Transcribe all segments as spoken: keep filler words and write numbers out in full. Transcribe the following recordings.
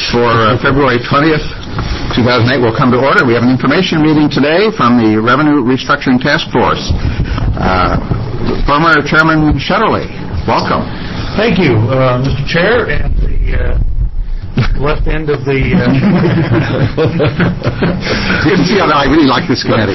for uh, February twentieth, two thousand eight will come to order. We have an information meeting today from the Revenue Restructuring Task Force. Uh, former Chairman Shetterly, welcome. Thank you, uh, Mister Chair, and the uh, left end of the... Uh... You can see how I really like this committee.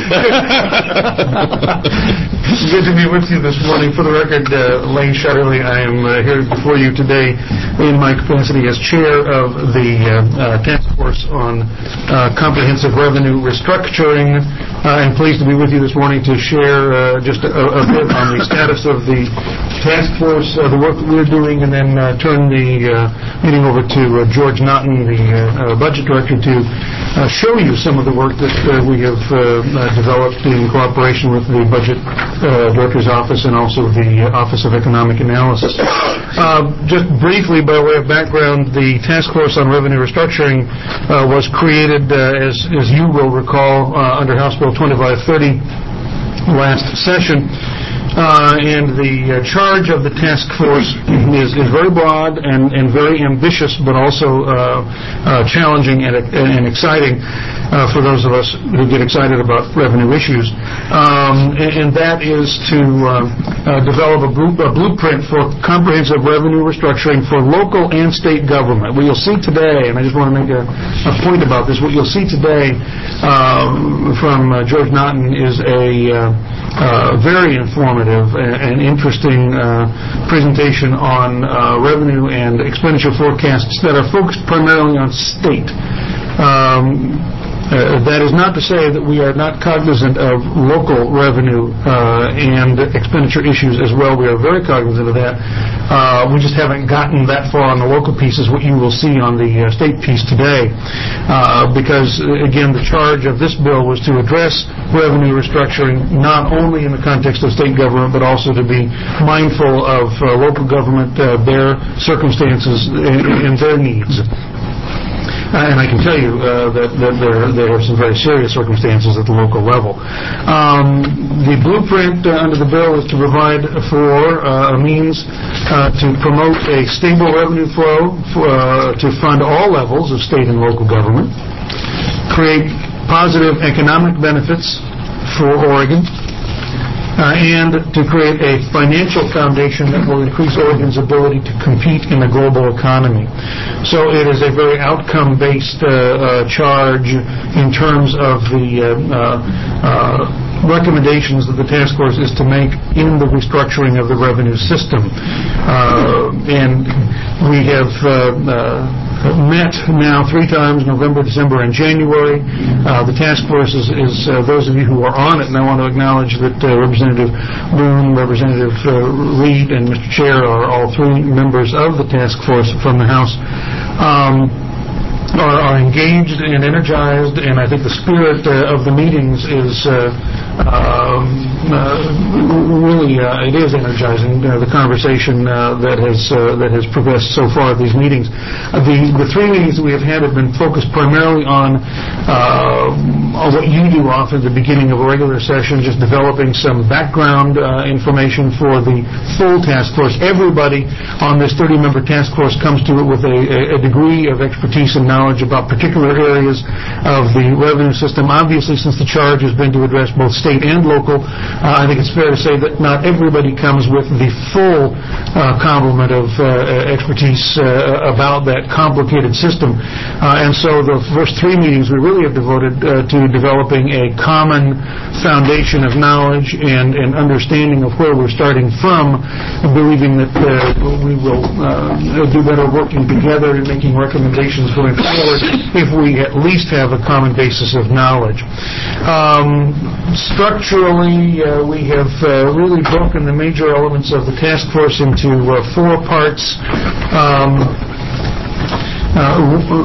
It's good to be with you this morning. For the record, uh, Lane Shetterly, I am uh, here before you today in my capacity as chair of the uh, uh, Task Force on uh, Comprehensive Revenue Restructuring. Uh, I'm pleased to be with you this morning to share uh, just a, a bit on the status of the task force, uh, the work that we're doing, and then uh, turn the uh, meeting over to uh, George Naughton, the uh, uh, budget director, to uh, show you some of the work that uh, we have uh, uh, developed in cooperation with the budget uh, director's office and also the uh, Office of Economic Analysis. Uh, just briefly, by way of background, the Task Force on Revenue Restructuring uh, was created, uh, as, as you will recall, uh, under House Bill twenty-five thirty last session. Uh, and the uh, charge of the task force is, is very broad and, and very ambitious, but also uh, uh, challenging and, and exciting uh, for those of us who get excited about revenue issues. Um, and, and that is to uh, uh, develop a, blue, a blueprint for comprehensive revenue restructuring for local and state government. What you'll see today, and I just want to make a, a point about this, what you'll see today uh, from uh, George Naughton is a uh, uh, very informative and interesting uh, presentation on uh, revenue and expenditure forecasts that are focused primarily on state. Um, Uh, that is not to say that we are not cognizant of local revenue uh, and expenditure issues as well. We are very cognizant of that. Uh, we just haven't gotten that far on the local piece, is what you will see on the uh, state piece today. Uh, because, again, the charge of this bill was to address revenue restructuring not only in the context of state government, but also to be mindful of uh, local government, uh, their circumstances, and, and their needs. Uh, and I can tell you uh, that, that there, there are some very serious circumstances at the local level. Um, the blueprint uh, under the bill is to provide for uh, a means uh, to promote a stable revenue flow for, uh, to fund all levels of state and local government, create positive economic benefits for Oregon, Uh, and to create a financial foundation that will increase Oregon's ability to compete in the global economy. So it is a very outcome-based uh, uh, charge in terms of the uh, uh, uh, recommendations that the task force is to make in the restructuring of the revenue system. Uh, and we have uh, uh, met now three times, November, December, and January. Uh, the task force is, is uh, those of you who are on it, and I want to acknowledge that uh, Representative Boone, Representative uh, Reed, and Mister Chair are all three members of the task force from the House. Um, Are, are engaged and energized, and I think the spirit uh, of the meetings is uh, um, uh, really uh, it is energizing. Uh, the conversation uh, that has uh, that has progressed so far at these meetings. Uh, the the three meetings that we have had have been focused primarily on uh, what you do off at the beginning of a regular session, just developing some background uh, information for the full task force. Everybody on this thirty-member task force comes to it with a, a degree of expertise and knowledge about particular areas of the revenue system. Obviously, since the charge has been to address both state and local, uh, I think it's fair to say that not everybody comes with the full uh, complement of uh, expertise uh, about that complicated system. Uh, and so the first three meetings we really have devoted uh, to developing a common foundation of knowledge and, and understanding of where we're starting from, believing that uh, we will uh, do better working together and making recommendations going forward if we at least have a common basis of knowledge. Um, structurally, uh, we have uh, really broken the major elements of the task force into uh, four parts. Um, Uh,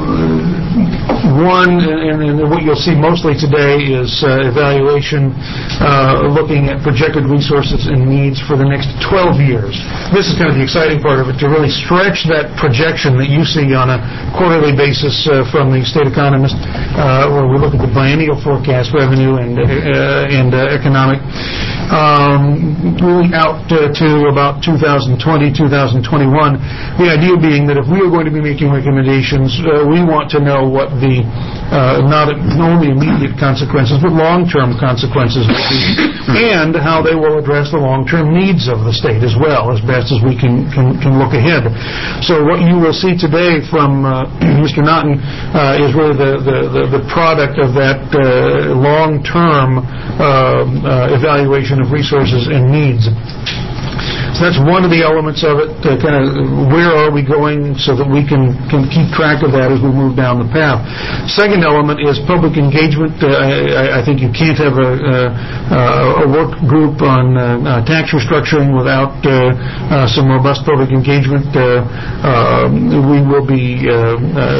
one, and, and what you'll see mostly today, is uh, evaluation uh, looking at projected resources and needs for the next twelve years. This is kind of the exciting part of it, to really stretch that projection that you see on a quarterly basis uh, from the state economist, uh, where we look at the biennial forecast revenue and, uh, and uh, economic, um, really out uh, to about two thousand twenty, two thousand twenty-one. The idea being that if we are going to be making recommendations recommendations, uh, we want to know what the uh, not only immediate consequences, but long-term consequences will be, and how they will address the long-term needs of the state as well, as best as we can, can, can look ahead. So what you will see today from uh, Mister Naughton uh, is really the, the, the, the product of that uh, long-term uh, uh, evaluation of resources and needs. So that's one of the elements of it, uh, kind of where are we going so that we can, can keep track of that as we move down the path. Second element is public engagement. Uh, I, I think you can't have a, a, a work group on uh, uh, tax restructuring without uh, uh, some robust public engagement. Uh, uh, we will be uh,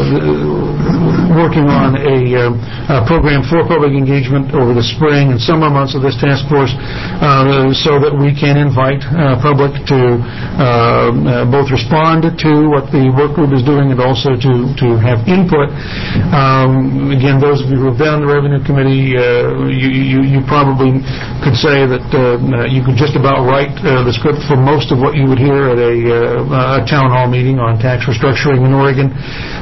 uh, working on a, uh, a program for public engagement over the spring and summer months of this task force uh, so that we can invite uh, public to uh, uh, both respond to what the work group is doing and also to, to have input. Um, again, those of you who have been on the Revenue Committee, uh, you, you, you probably could say that uh, you could just about write uh, the script for most of what you would hear at a, uh, a town hall meeting on tax restructuring in Oregon.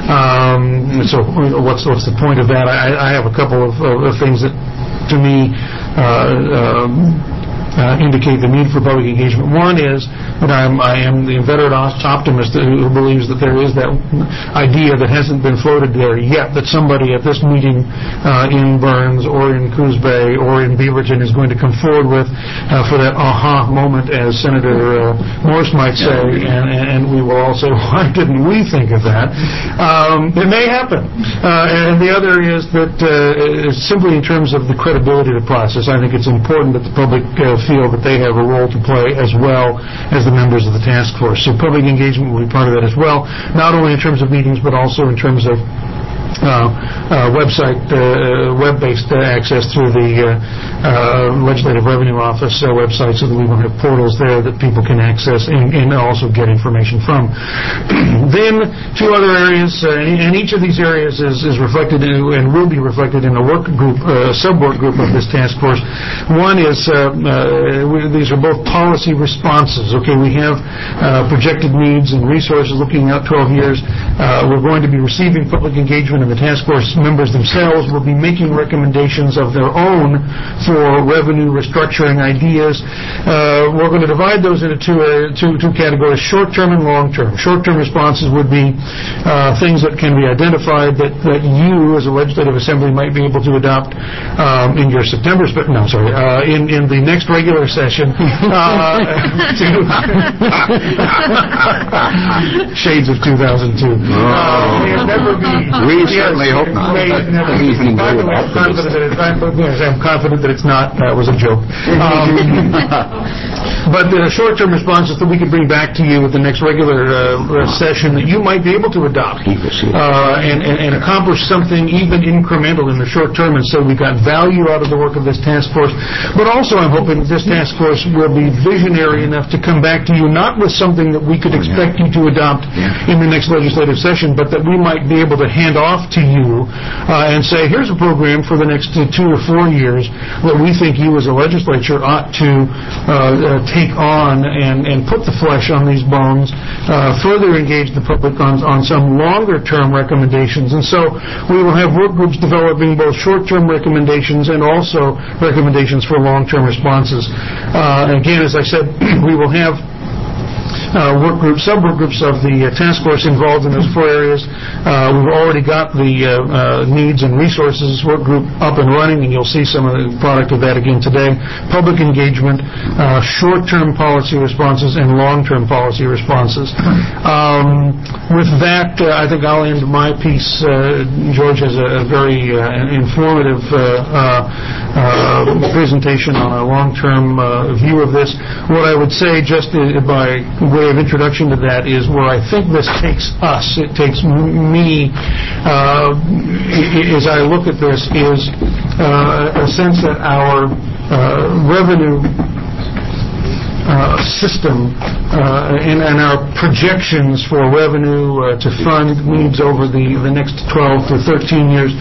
Um, so what's, what's the point of that? I, I have a couple of, of things that, to me, uh, um, Uh, indicate the need for public engagement. One is that I'm, I am the inveterate optimist who believes that there is that idea that hasn't been floated there yet, that somebody at this meeting uh, in Burns or in Coos Bay or in Beaverton is going to come forward with uh, for that aha moment, as Senator uh, Morse might say, and, and we will all say, why didn't we think of that? Um, it may happen. Uh, and the other is that uh, simply in terms of the credibility of the process, I think it's important that the public uh, feel that they have a role to play as well as the members of the task force. So public engagement will be part of that as well, not only in terms of meetings, but also in terms of Uh, uh, website, uh, web-based uh, access through the uh, uh, Legislative Revenue Office uh, website, so that we will have portals there that people can access and, and also get information from. Then two other areas, uh, and each of these areas is, is reflected in, and will be reflected in a work group, uh, sub-work group of this task force. One is, uh, uh, we, these are both policy responses. Okay, we have uh, projected needs and resources looking out twelve years. Uh, we're going to be receiving public engagement, and the task force members themselves will be making recommendations of their own for revenue restructuring ideas. Uh, we're going to divide those into two, uh, two, two categories, short-term and long-term. Short-term responses would be uh, things that can be identified that, that you, as a legislative assembly, might be able to adopt um, in your September, spe- no, sorry, uh, in, in the next regular session. Uh, to Shades of two thousand two. Oh. Uh, may it never be. We certainly hope not. May it never be. I'm confident that it's, I'm confident that it's not. That was a joke. Um, but the short-term responses that we could bring back to you at the next regular uh, session that you might be able to adopt uh, and, and, and accomplish something even incremental in the short term, and so we've got value out of the work of this task force. But also I'm hoping that this task force will be visionary enough to come back to you not with something that we could expect you to adopt in the next legislative session, but that we might be able to hand off to you uh, and say, here's a program for the next uh, two or four years that we think you as a legislature ought to uh, uh, take on and, and put the flesh on these bones, uh, further engage the public on, on some longer-term recommendations. And so we will have work groups developing both short-term recommendations and also recommendations for long-term responses. Uh, again, as I said, we will have Uh, work groups, sub-work groups of the uh, task force involved in those four areas. Uh, we've already got the uh, uh, needs and resources work group up and running, and you'll see some of the product of that again today. Public engagement, uh, short-term policy responses, and long-term policy responses. Um, with that, uh, I think I'll end my piece. Uh, George has a, a very uh, informative uh, uh, uh, presentation on a long-term uh, view of this. What I would say, just uh, by way of introduction to that, is where I think this takes us, it takes me, uh, as I look at this, is uh, a sense that our uh, revenue Uh, system uh, and, and our projections for revenue uh, to fund needs over the, the next twelve to thirteen years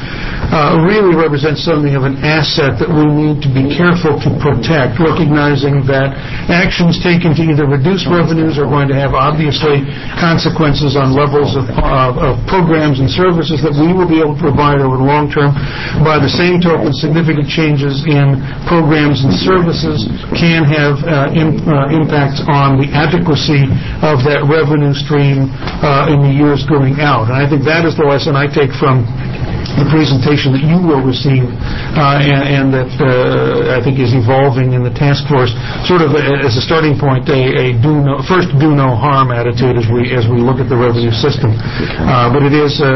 uh, really represents something of an asset that we need to be careful to protect, recognizing that actions taken to either reduce revenues are going to have obviously consequences on levels of, of, of programs and services that we will be able to provide over the long term. By the same token, significant changes in programs and services can have uh, in, uh, impacts on the adequacy of that revenue stream uh, in the years going out. And I think that is the lesson I take from the presentation that you will receive uh, and, and that uh, I think is evolving in the task force, sort of a, as a starting point, a, a do no, first do no harm attitude as we as we look at the revenue system. Uh, but it is,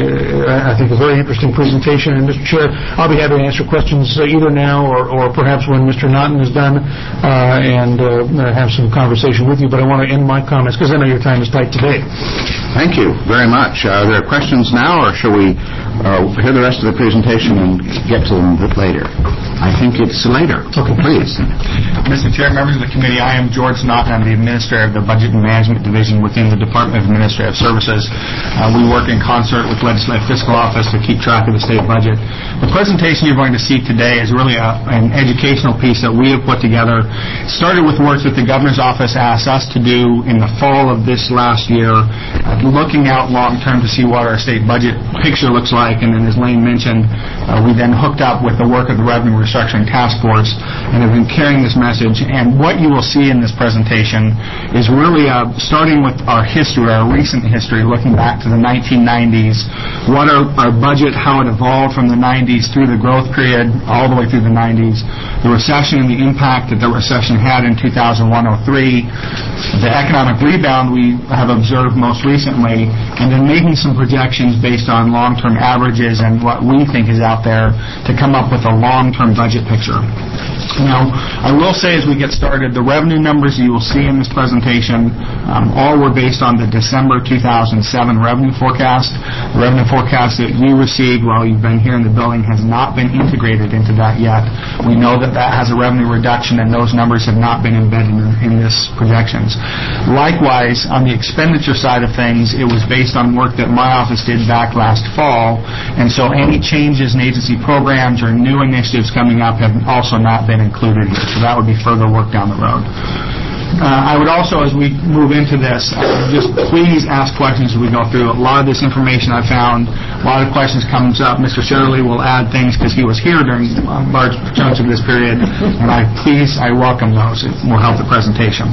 uh, I think, a very interesting presentation. And Mister Chair, I'll be happy to answer questions uh, either now or, or perhaps when Mister Naughton is done uh, and uh, have some conversation with you. But I want to end my comments because I know your time is tight today. Thank you very much. Uh, are there questions now, or shall we uh, hear the rest of the presentation and get to them a bit later? I think it's later. Okay, please. Mister Chair, members of the committee, I am George Naughton. I'm the Administrator of the Budget and Management Division within the Department of Administrative Services. Uh, we work in concert with Legislative Fiscal Office to keep track of the state budget. The presentation you're going to see today is really a, an educational piece that we have put together. It started with work that the Governor's Office asked us to do in the fall of this last year, uh, looking out long-term to see what our state budget picture looks like. And then, as Lane mentioned, uh, we then hooked up with the work of the Revenue Restructuring Task Force and have been carrying this message. And what you will see in this presentation is really uh, starting with our history, our recent history, looking back to the nineteen nineties, what our, our budget, how it evolved from the nineties through the growth period, all the way through the nineties, the recession and the impact that the recession had in two thousand one to oh three, the economic rebound we have observed most recently, and then making some projections based on long-term averages and what we think is out there to come up with a long-term budget picture. Now, I will say as we get started, the revenue numbers you will see in this presentation um, all were based on the December two thousand seven revenue forecast. The revenue forecast that you received while you've been here in the building has not been integrated into that yet. We know that that has a revenue reduction, and those numbers have not been embedded in, in this projections. Likewise, on the expenditure side of things, it was based on work that my office did back last fall, and so any changes in agency programs or new initiatives coming up have also not been included here, so that would be further work down the road. Uh, I would also, as we move into this, uh, just please ask questions as we go through. A lot of this information I found, a lot of questions comes up. Mister Shetterly will add things because he was here during uh, large chunks of this period, and I please, I welcome those. It will help the presentation.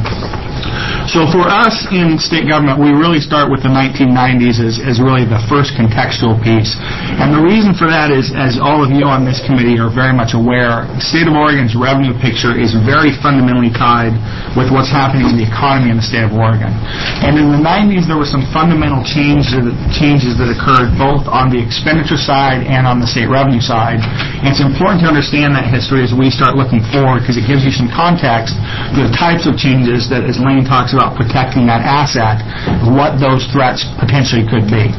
So for us in state government, we really start with the nineteen nineties as, as really the first contextual piece. And the reason for that is, as all of you on this committee are very much aware, the state of Oregon's revenue picture is very fundamentally tied with what's happening in the economy in the state of Oregon. And in the nineties, there were some fundamental changes, changes that occurred both on the expenditure side and on the state revenue side. And it's important to understand that history as we start looking forward, because it gives you some context to the types of changes that, as Lane talks about, protecting that asset, what those threats potentially could be.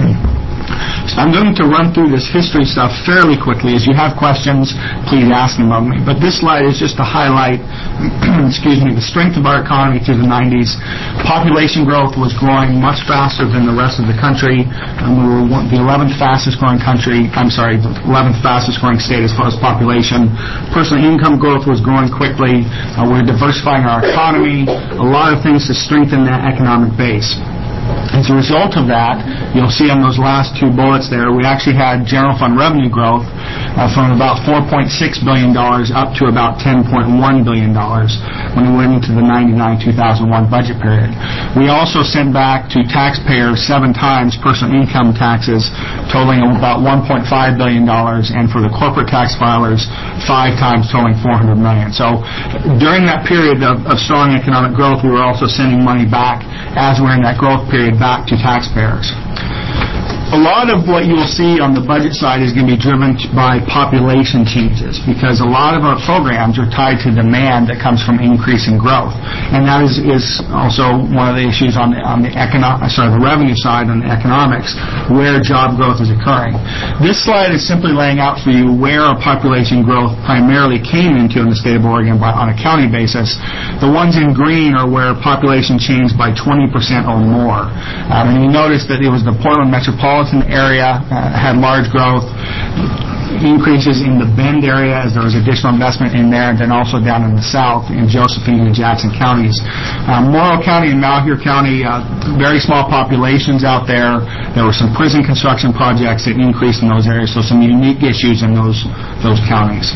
So I'm going to run through this history stuff fairly quickly. As you have questions, please ask them of me. But this slide is just to highlight, excuse me, the strength of our economy through the nineties. Population growth was growing much faster than the rest of the country. Um, we were one, the eleventh fastest growing country, I'm sorry, the eleventh fastest growing state as far as population. Personal income growth was growing quickly. Uh, we're diversifying our economy. A lot of things to strengthen that economic base. As a result of that, you'll see on those last two bullets there, we actually had general fund revenue growth uh, from about four point six billion dollars up to about ten point one billion dollars when we went into the ninety-nine two thousand one budget period. We also sent back to taxpayers seven times personal income taxes, totaling about one point five billion dollars, and for the corporate tax filers, five times, totaling four hundred million dollars. So during that period of, of strong economic growth, we were also sending money back as we're in that growth period back to taxpayers. A lot of what you will see on the budget side is going to be driven by population changes, because a lot of our programs are tied to demand that comes from increasing growth, and that is, is also one of the issues on the, on the economic, sorry, the revenue side on the economics, where job growth is occurring. This slide is simply laying out for you where our population growth primarily came into in the state of Oregon by, on a county basis. The ones in green are where population changed by twenty percent or more, um, and you notice that it was the Portland metropolitan area uh, had large growth. increases in the Bend area as there was additional investment in there, and then also down in the south in Josephine and Jackson counties. Uh, Morrow County and Malheur County, uh, very small populations out there. There were some prison construction projects that increased in those areas, so some unique issues in those those counties.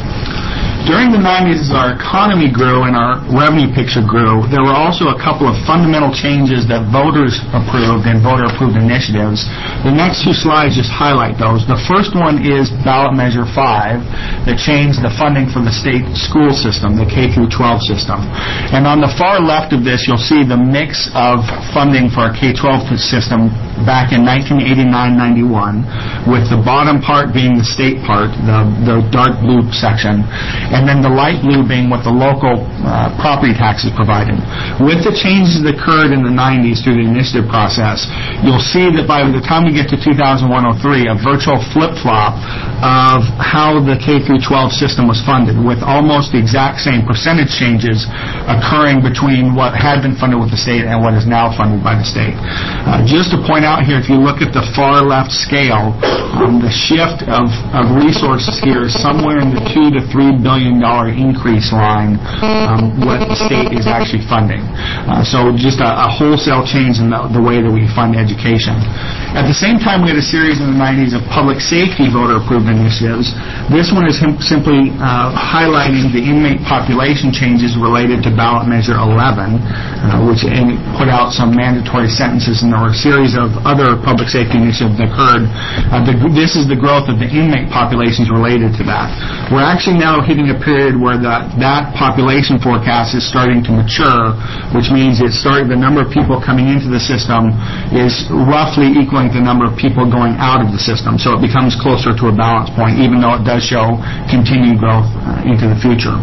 During the nineties, as our economy grew and our revenue picture grew, there were also a couple of fundamental changes that voters approved and voter-approved initiatives. The next two slides just highlight those. The first one is Ballot Measure five that changed the funding for the state school system, the K through twelve system. And on the far left of this, you'll see the mix of funding for our K twelve system back in nineteen eighty-nine ninety-one, with the bottom part being the state part, the, the dark blue section, and then the light blue being what the local uh, property taxes provided. With the changes that occurred in the nineties through the initiative process, you'll see that by the time we get to two thousand one oh three, a virtual flip-flop of how the K through twelve system was funded, with almost the exact same percentage changes occurring between what had been funded with the state and what is now funded by the state. Uh, just to point out here, if you look at the far left scale, um, the shift of, of resources here is somewhere in the two to three billion dollar increase line, um, what the state is actually funding. Uh, so just a, a wholesale change in the, the way that we fund education. At the same time, we had a series in the nineties of public safety voter-approved initiatives. This one is him, simply uh, highlighting the inmate population changes related to ballot measure eleven, uh, which in, put out some mandatory sentences, and there were a series of other public safety initiatives that occurred. Uh, the, this is the growth of the inmate populations related to that. We're actually now hitting a period where the, that population forecast is starting to mature, which means it's starting, the number of people coming into the system is roughly equaling the number of people going out of the system. So it becomes closer to a balance point, even though it does show continued growth uh, into the future.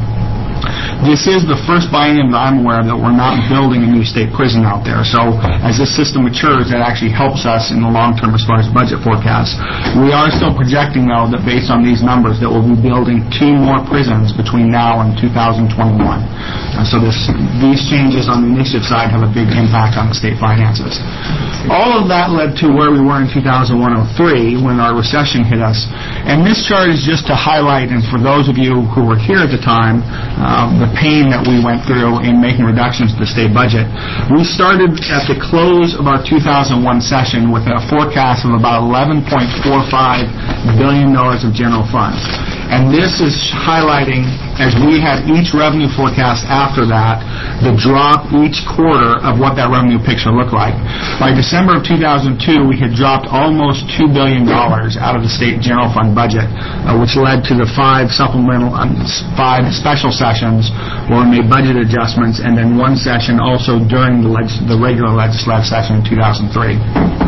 This is the first biennium that I'm aware of that we're not building a new state prison out there. So as this system matures, that actually helps us in the long term as far as budget forecasts. We are still projecting, though, that based on these numbers, that we'll be building two more prisons between now and two thousand twenty-one. Uh, so this, these changes on the initiative side have a big impact on the state finances. All of that led to where we were in two thousand one oh three when our recession hit us. And this chart is just to highlight, and for those of you who were here at the time, uh, the pain that we went through in making reductions to the state budget. We started at the close of our two thousand one session with a forecast of about eleven point four five billion dollars of general funds. And this is highlighting, as we had each revenue forecast after that, the drop each quarter of what that revenue picture looked like. By December of two thousand two, we had dropped almost two billion dollars out of the state general fund budget, uh, which led to the five supplemental, um, five special sessions where we made budget adjustments, and then one session also during the, leg- the regular legislative session in two thousand three.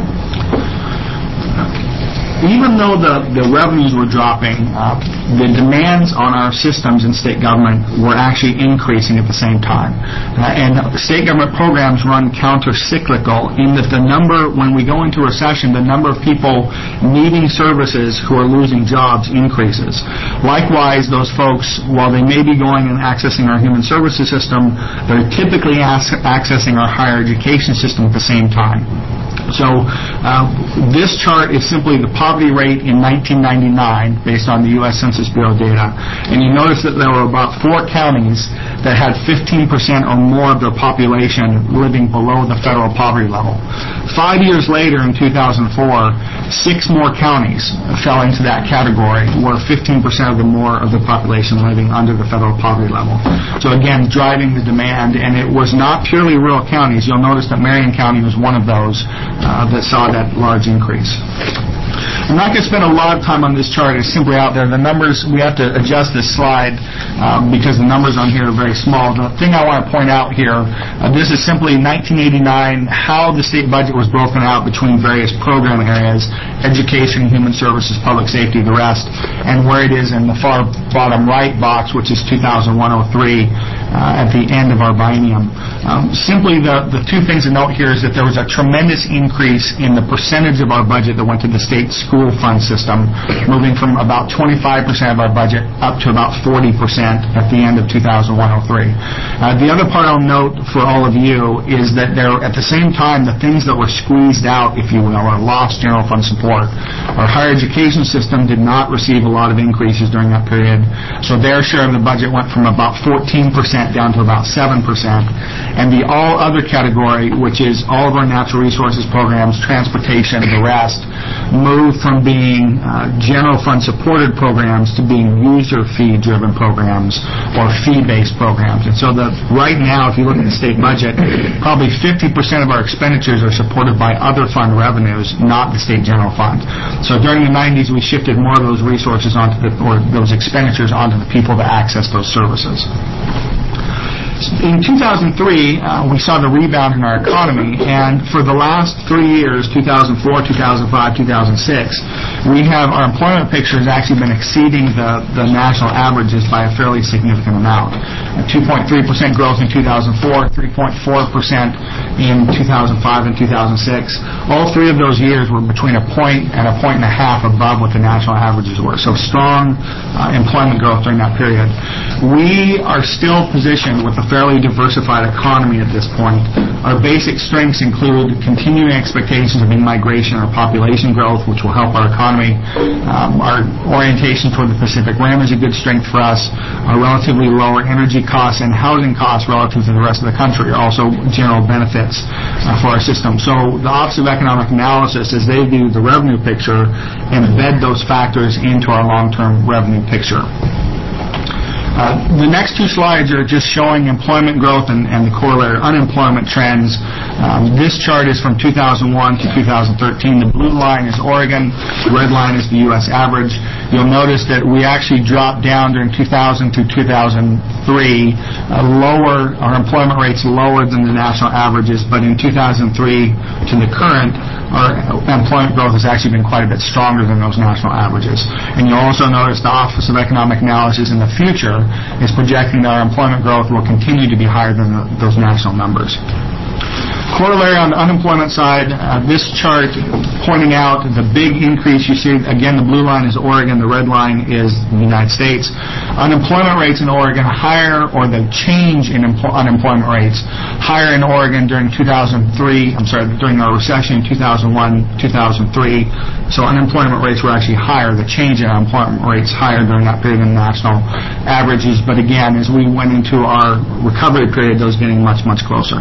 Even though the, the revenues were dropping, uh, the demands on our systems in state government were actually increasing at the same time. Uh, and state government programs run counter-cyclical in that the number, when we go into recession, the number of people needing services who are losing jobs increases. Likewise, those folks, while they may be going and accessing our human services system, they're typically as- accessing our higher education system at the same time. So uh, this chart is simply the poverty rate in nineteen ninety-nine based on the U S Census Bureau data. And you notice that there were about four counties that had fifteen percent or more of their population living below the federal poverty level. Five years later, in two thousand four, six more counties fell into that category, where fifteen percent of the more of the population living under the federal poverty level. So again, driving the demand, and it was not purely rural counties. You'll notice that Marion County was one of those Uh, that saw that large increase. I'm not going to spend a lot of time on this chart. It's simply out there. The numbers, we have to adjust this slide um, because the numbers on here are very small. The thing I want to point out here, uh, this is simply nineteen eighty-nine, how the state budget was broken out between various program areas, education, human services, public safety, the rest, and where it is in the far bottom right box, which is two thousand one oh three, uh, at the end of our biennium. Um, simply, the, the two things to note here is that there was a tremendous increase in the percentage of our budget that went to the state school fund system, moving from about twenty-five percent of our budget up to about forty percent at the end of two thousand one oh three. Uh, the other part I'll note for all of you is that there, at the same time, the things that were squeezed out, if you will, or lost general fund support, our higher education system did not receive a lot of increases during that period, so their share of the budget went from about fourteen percent down to about seven percent. And the all other category, which is all of our natural resources programs, transportation, the rest, moved from being uh, general fund supported programs to being user fee driven programs or fee based programs. And so the, right now, if you look at the state budget, probably fifty percent of our expenditures are supported by other fund revenues, not the state general fund. So during the nineties, we shifted more of those resources onto the, or those expenditures onto the people that access those services. In two thousand three, uh, we saw the rebound in our economy, and for the last three years, two thousand four, two thousand five, two thousand six, we have, our employment picture has actually been exceeding the, the national averages by a fairly significant amount. two point three percent growth in two thousand four, three point four percent in two thousand five and two thousand six. All three of those years were between a point and a point and a half above what the national averages were. So strong uh, employment growth during that period. We are still positioned with a fairly diversified economy at this point. Our basic strengths include continuing expectations of in-migration or population growth, which will help our economy. Um, our orientation toward the Pacific Rim is a good strength for us. Our relatively lower energy costs and housing costs relative to the rest of the country are also general benefits uh, for our system. So the Office of Economic Analysis, as they do the revenue picture, embed those factors into our long-term revenue picture. Uh, the next two slides are just showing employment growth and, and the corollary unemployment trends. Um, this chart is from two thousand one to two thousand thirteen. The blue line is Oregon. The red line is the U S average. You'll notice that we actually dropped down during two thousand to two thousand three, uh, lower, our employment rates lower than the national averages, but in two thousand three to the current, our employment growth has actually been quite a bit stronger than those national averages. And you'll also notice the Office of Economic Analysis in the future is projecting that our employment growth will continue to be higher than the, those national numbers. Corollary on the unemployment side, uh, this chart pointing out the big increase you see. Again, the blue line is Oregon, the red line is the United States. Unemployment rates in Oregon higher, or the change in empl- unemployment rates higher in Oregon during two thousand three, I'm sorry, during our recession in two thousand one, two thousand three. So unemployment rates were actually higher. The change in unemployment rates higher during that period than national averages. But again, as we went into our recovery period, those getting much, much closer.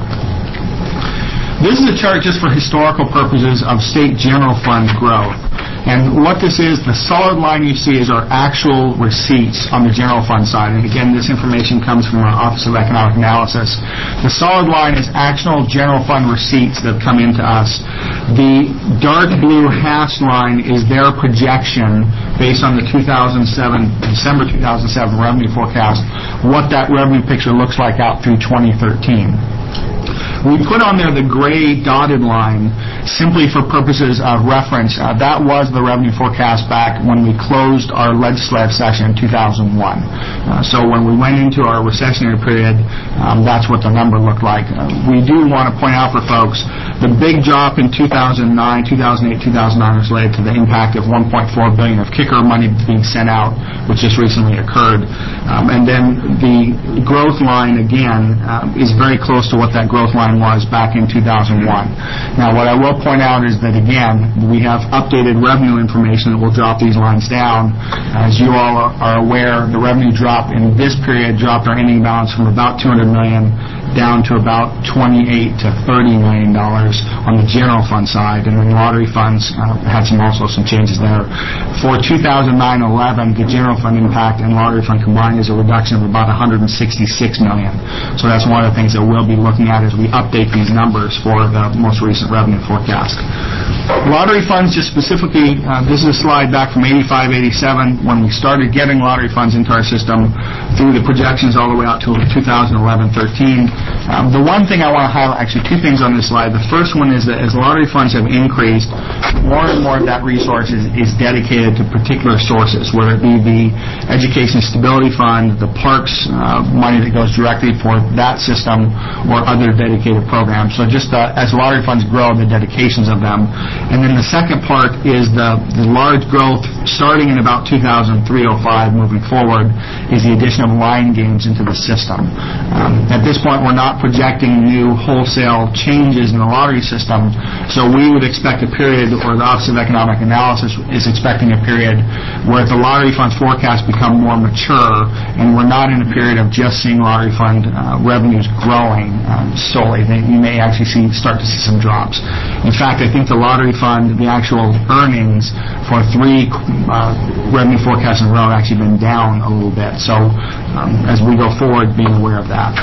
This is a chart just for historical purposes of state general fund growth. And what this is, the solid line you see is our actual receipts on the general fund side. And again, this information comes from our Office of Economic Analysis. The solid line is actual general fund receipts that come into us. The dark blue hashed line is their projection based on the two thousand seven, December two thousand seven revenue forecast, what that revenue picture looks like out through twenty thirteen. We put on there the gray dotted line simply for purposes of reference. Uh, that was the revenue forecast back when we closed our legislative session in two thousand one. Uh, so when we went into our recessionary period, um, that's what the number looked like. Uh, we do want to point out for folks, the big drop in two thousand nine, two thousand eight, two thousand nine was related to the impact of one point four billion dollars of kicker money being sent out, which just recently occurred. Um, and then the growth line, again, uh, is very close to what that growth line was back in two thousand one. Now, what I will point out is that, again, we have updated revenue information that will drop these lines down. As you all are aware, the revenue drop in this period dropped our ending balance from about two hundred million dollars down to about twenty-eight to thirty million dollars on the general fund side, and then lottery funds uh, had some also some changes there. For two thousand nine eleven, the general fund impact and lottery fund combined is a reduction of about one hundred sixty-six million dollars. So that's one of the things that we'll be looking at as we update these numbers for the most recent revenue forecast. Lottery funds, just specifically, uh, this is a slide back from eighty-five, eighty-seven, when we started getting lottery funds into our system, through the projections all the way out to two thousand eleven thirteen. Um, the one thing I want to highlight, actually two things on this slide. The first one is that as lottery funds have increased, more and more of that resource is, is dedicated to particular sources, whether it be the Education Stability Fund, the parks uh, money that goes directly for that system, or other dedicated programs. So just uh, as lottery funds grow, the dedications of them. And then the second part is the, the large growth starting in about two thousand three oh five moving forward is the addition of line games into the system. Um, at this point, we're not projecting new wholesale changes in the lottery system, so we would expect a period, or the Office of Economic Analysis is expecting a period where the lottery funds forecasts become more mature, and we're not in a period of just seeing lottery fund uh, revenues growing um, solely. They, you may actually see start to see some drops. In fact, I think the lottery fund, the actual earnings for three uh, revenue forecasts in a row have actually been down a little bit. So um, as we go forward, being aware of that.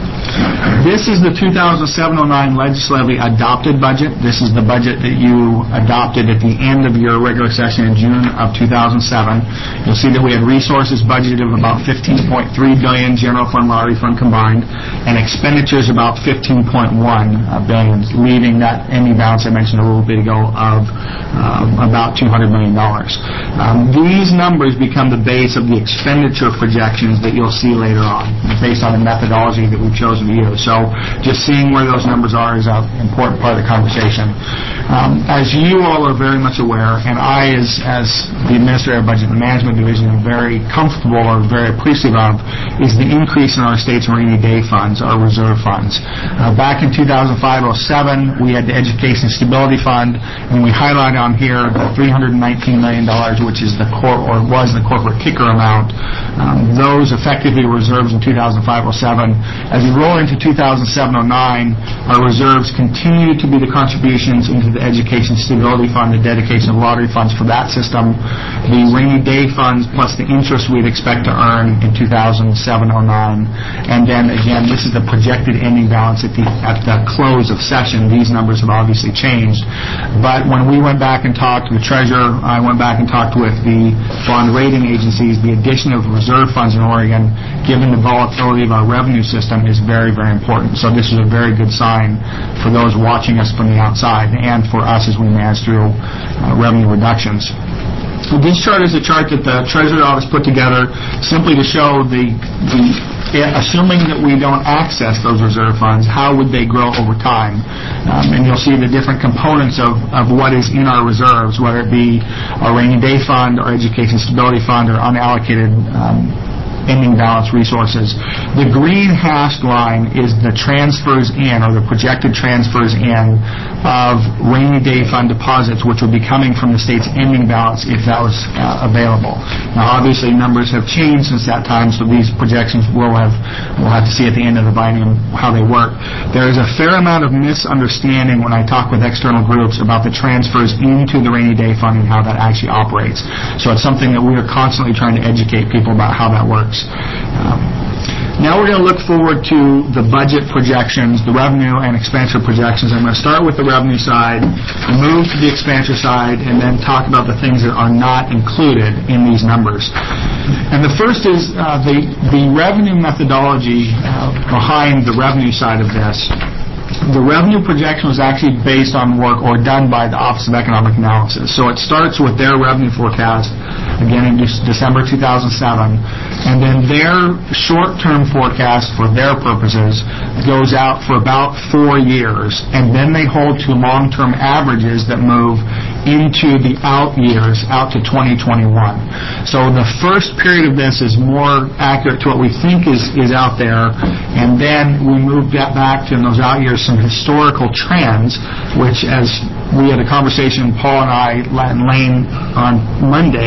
This is the two thousand seven oh nine legislatively adopted budget. This is the budget that you adopted at the end of your regular session in June of two thousand seven. You'll see that we had resources budgeted of about fifteen point three billion dollars, general fund, lottery fund combined, and expenditures about fifteen point one billion dollars, leaving that ending balance I mentioned a little bit ago of um, about two hundred million dollars. Um, these numbers become the base of the expenditure projections that you'll see later on, based on the methodology that we've chosen to use. So just seeing where those numbers are is an important part of the conversation. Um, as you all are very much aware, and I as, as the Administrator of Budget and Management Division am very comfortable or very appreciative of, is the increase in our state's rainy day funds, our reserve funds. Uh, back in two thousand five oh seven, we had the Education Stability Fund, and we highlight on here the three hundred nineteen million dollars, which is the cor- or was the corporate kicker amount. Um, those effectively reserves in two thousand five oh seven. As we roll into two thousand seven oh nine, our reserves continue to be the contributions into the Education Stability Fund, the dedication of lottery funds for that system, the rainy day funds, plus the interest we'd expect to earn in two thousand seven oh nine. And then again, this is the projected ending balance at the, at the close of session. These numbers have obviously changed. But when we went back and talked to the Treasurer, I went back and talked with the bond rating agencies, the addition of reserve funds in Oregon, given the volatility of our revenue system, is very, very important. So this is a very good sign for those watching us from the outside and for us as we manage through uh, revenue reductions. This chart is a chart that the Treasury Office put together simply to show the, the assuming that we don't access those reserve funds, how would they grow over time? Um, and you'll see the different components of, of what is in our reserves, whether it be our rainy day fund, our Education Stability Fund, or unallocated um, ending balance resources. The green hashed line is the transfers in, or the projected transfers in, of rainy day fund deposits, which will be coming from the state's ending balance if that was uh, available. Now, obviously, numbers have changed since that time, so these projections will have we'll have to see at the end of the biennium how they work. There is a fair amount of misunderstanding when I talk with external groups about the transfers into the rainy day fund and how that actually operates. So it's something that we are constantly trying to educate people about how that works. Um, now we're going to look forward to the budget projections, the revenue and expenditure projections. I'm going to start with the revenue side, move to the expenditure side, and then talk about the things that are not included in these numbers. And the first is uh, the, the revenue methodology uh, behind the revenue side of this. The revenue projection was actually based on work or done by the Office of Economic Analysis. So it starts with their revenue forecast, again in December two thousand seven, and then their short-term forecast for their purposes goes out for about four years, and then they hold to long-term averages that move into the out years, out to twenty twenty-one. So the first period of this is more accurate to what we think is, is out there, and then we move that back to, in those out years, some historical trends, which, as we had a conversation, Paul and I and Lane on Monday with the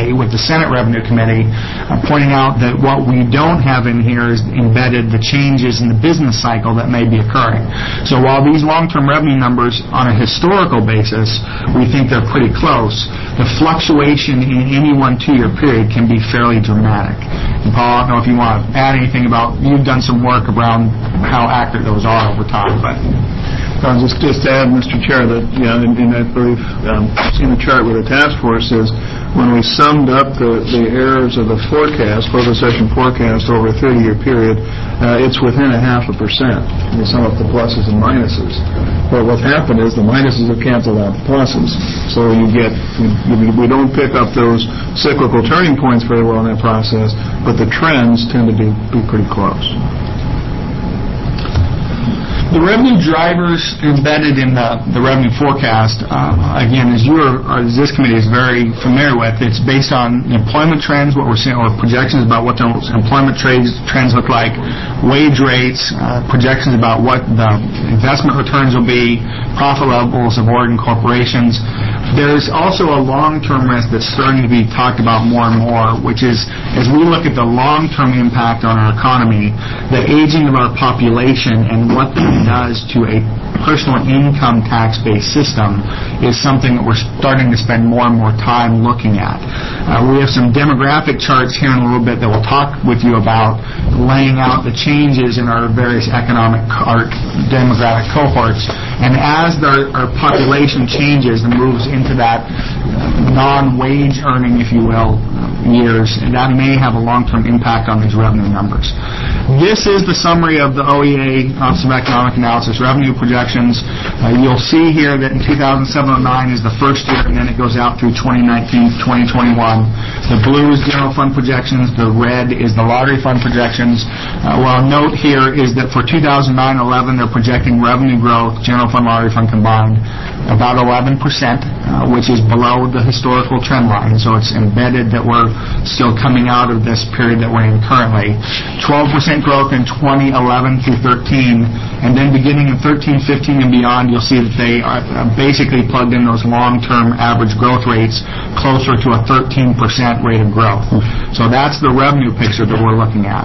Senate Revenue Committee, uh, pointing out that what we don't have in here is embedded the changes in the business cycle that may be occurring. So while these long-term revenue numbers on a historical basis, we think they're pretty close, the fluctuation in any one two-year period can be fairly dramatic. And Paul, I don't know if you want to add anything about, you've done some work around how accurate those are over time, but... I'll just, just add, Mister Chair, that, you know, and, and I believe um, seen the chart where the task force is, when we summed up the, the errors of the forecast, closed session forecast over a thirty-year period, uh, it's within a half a percent. We sum up the pluses and minuses. But what happened is the minuses have canceled out the pluses. So you get, we, we don't pick up those cyclical turning points very well in that process, but the trends tend to be, be pretty close. The revenue drivers embedded in the, the revenue forecast, uh, again, as you are, as this committee is very familiar with, it's based on employment trends, what we're seeing, or projections about what the employment trades, trends look like, wage rates, uh, projections about what the investment returns will be, profit levels of Oregon corporations. There's also a long-term risk that's starting to be talked about more and more, which is, as we look at the long-term impact on our economy, the aging of our population and what that does to a personal income tax-based system is something that we're starting to spend more and more time looking at. Uh, we have some demographic charts here in a little bit that we'll talk with you about, laying out the changes in our various economic, our demographic cohorts. And as the, our population changes and moves into that non-wage earning, if you will, years, and that may have a long-term impact on these revenue numbers. This is the summary of the O E A Office of Economic Analysis revenue projections. Uh, you'll see here that in two thousand seven oh nine is the first year, and then it goes out through twenty nineteen to twenty twenty-one. The blue is general fund projections. The red is the lottery fund projections. Uh, well, note here is that for two thousand nine eleven, they're projecting revenue growth, general fund, lottery fund combined, about eleven percent, uh, which is below the historical trend line. So it's embedded that we're still coming out of this period that we're in currently. twelve percent growth in twenty eleven through thirteen, and then beginning in thirteen, fifteen, and beyond, you'll see that they are basically plugged in those long-term average growth rates closer to a thirteen percent rate of growth. So that's the revenue picture that we're looking at.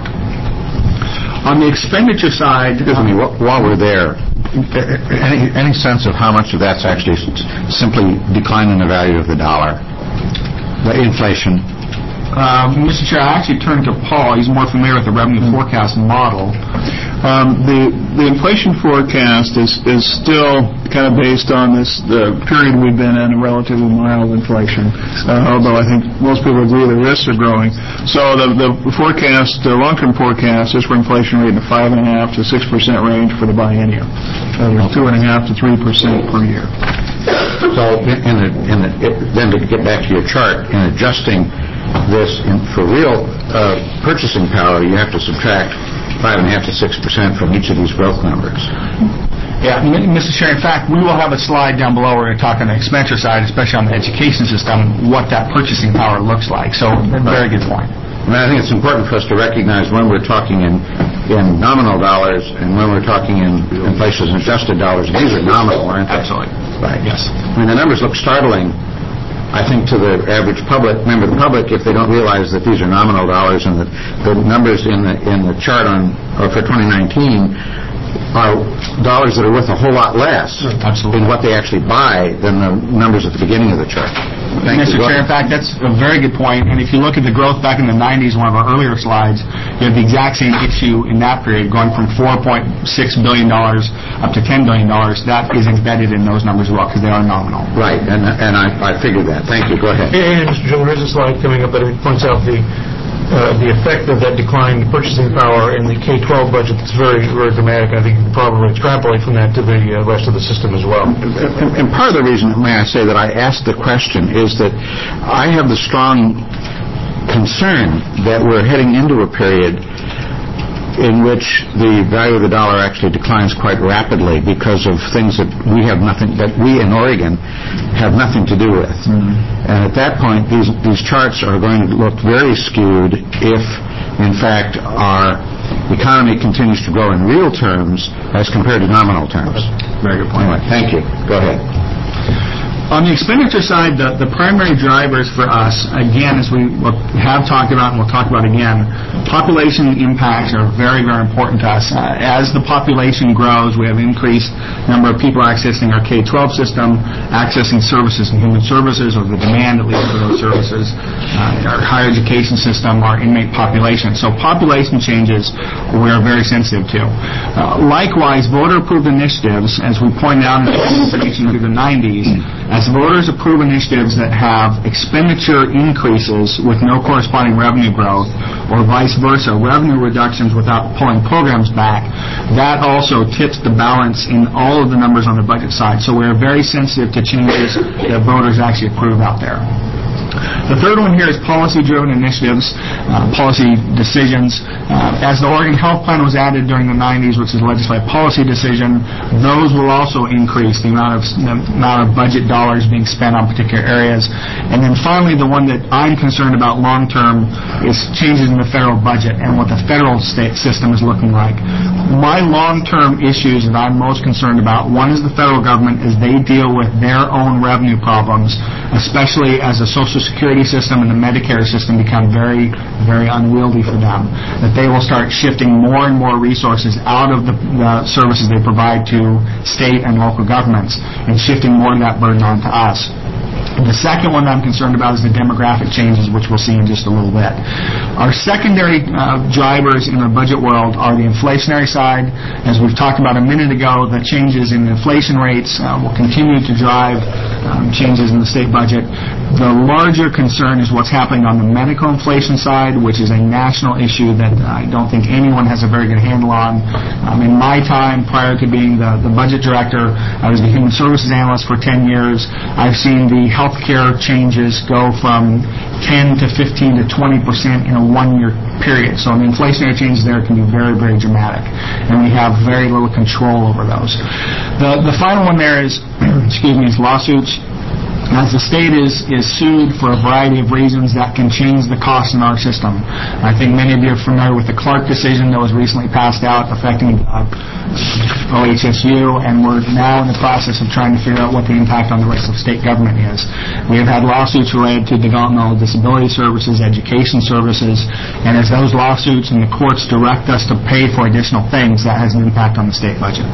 On the expenditure side... Excuse me, while we're there, any, any sense of how much of that's actually simply decline in the value of the dollar? The inflation? Uh, Mister Chair, I actually turned to Paul. He's more familiar with the revenue forecast model. Um, the the inflation forecast is is still kind of based on this the period we've been in, a relatively mild inflation. Uh, although I think most people agree the risks are growing. So the the forecast, the long-term forecast, is for inflation rate in the five and a half to six percent range for the biennium. Uh, two and a half to three percent per year. So, in the, in the, it, then to get back to your chart, in adjusting this in, for real uh, purchasing power, you have to subtract five and a half to six percent from each of these growth numbers. Yeah, Mister Chair, in fact, we will have a slide down below where we talk on the expenditure side, especially on the education system, what that purchasing power looks like. So, very good point. I mean, I think it's important for us to recognize when we're talking in, in nominal dollars and when we're talking in inflation-adjusted dollars. These are nominal, aren't they? Absolutely. Right. Yes. I mean, the numbers look startling, I think, to the average public, member of the public, if they don't realize that these are nominal dollars and that the numbers in the in the chart on or for twenty nineteen are dollars that are worth a whole lot less Absolutely. in what they actually buy than the numbers at the beginning of the chart. Thank Mister you. Chair, in fact, that's a very good point. And if you look at the growth back in the nineties, one of our earlier slides, you have the exact same issue in that period, going from four point six billion dollars up to ten billion dollars. That is embedded in those numbers as well, because they are nominal. Right, and and I, I figured that. Thank you. Go ahead. And, Mister Chair, there is a slide coming up that points out the Uh, the effect of that decline in purchasing power in the K twelve budget is very, very dramatic. I think you can probably extrapolate from that to the uh, rest of the system as well. And, and part of the reason, may I say, that I asked the question is that I have the strong concern that we're heading into a period in which the value of the dollar actually declines quite rapidly because of things that we have nothing, that we in Oregon have nothing to do with. Mm-hmm. And at that point, these these charts are going to look very skewed if, in fact, our economy continues to grow in real terms as compared to nominal terms. Very good point. Anyway, thank you. Go ahead. On the expenditure side, the, the primary drivers for us, again, as we have talked about and we'll talk about again, population impacts are very, very important to us. Uh, as the population grows, we have increased number of people accessing our K twelve system, accessing services and human services, or the demand, at least, for those services, uh, our higher education system, our inmate population. So population changes we are very sensitive to. Uh, likewise, voter-approved initiatives, as we pointed out in the presentation through the nineties, as voters approve initiatives that have expenditure increases with no corresponding revenue growth, or vice versa, revenue reductions without pulling programs back, that also tips the balance in all of the numbers on the budget side. So we're very sensitive to changes that voters actually approve out there. The third one here is policy-driven initiatives, uh, policy decisions. Uh, as the Oregon Health Plan was added during the nineties, which is a legislative policy decision, those will also increase the amount of the amount of budget dollars being spent on particular areas. And then finally, the one that I'm concerned about long-term is changes in the federal budget and what the federal state system is looking like. My long-term issues that I'm most concerned about, one is the federal government as they deal with their own revenue problems, especially as the Social Security system and the Medicare system become very, very unwieldy for them, that they will start shifting more and more resources out of the, the services they provide to state and local governments and shifting more of that burden onto us. The second one that I'm concerned about is the demographic changes, which we'll see in just a little bit. Our secondary uh, drivers in the budget world are the inflationary side. As we've talked about a minute ago, the changes in inflation rates uh, will continue to drive um, changes in the state budget. The larger concern is what's happening on the medical inflation side, which is a national issue that I don't think anyone has a very good handle on. Um, in my time, prior to being the, the budget director, I was the human services analyst for ten years. I've seen the healthcare changes go from ten to fifteen to twenty percent in a one-year period. So the inflationary changes there can be very, very dramatic, and we have very little control over those. The the final one there is, excuse me, is lawsuits. As the state is, is sued for a variety of reasons, that can change the cost in our system. I think many of you are familiar with the Clark decision that was recently passed out affecting uh, O H S U, and we're now in the process of trying to figure out what the impact on the rest of state government is. We have had lawsuits related to developmental disability services, education services, and as those lawsuits and the courts direct us to pay for additional things, that has an impact on the state budget.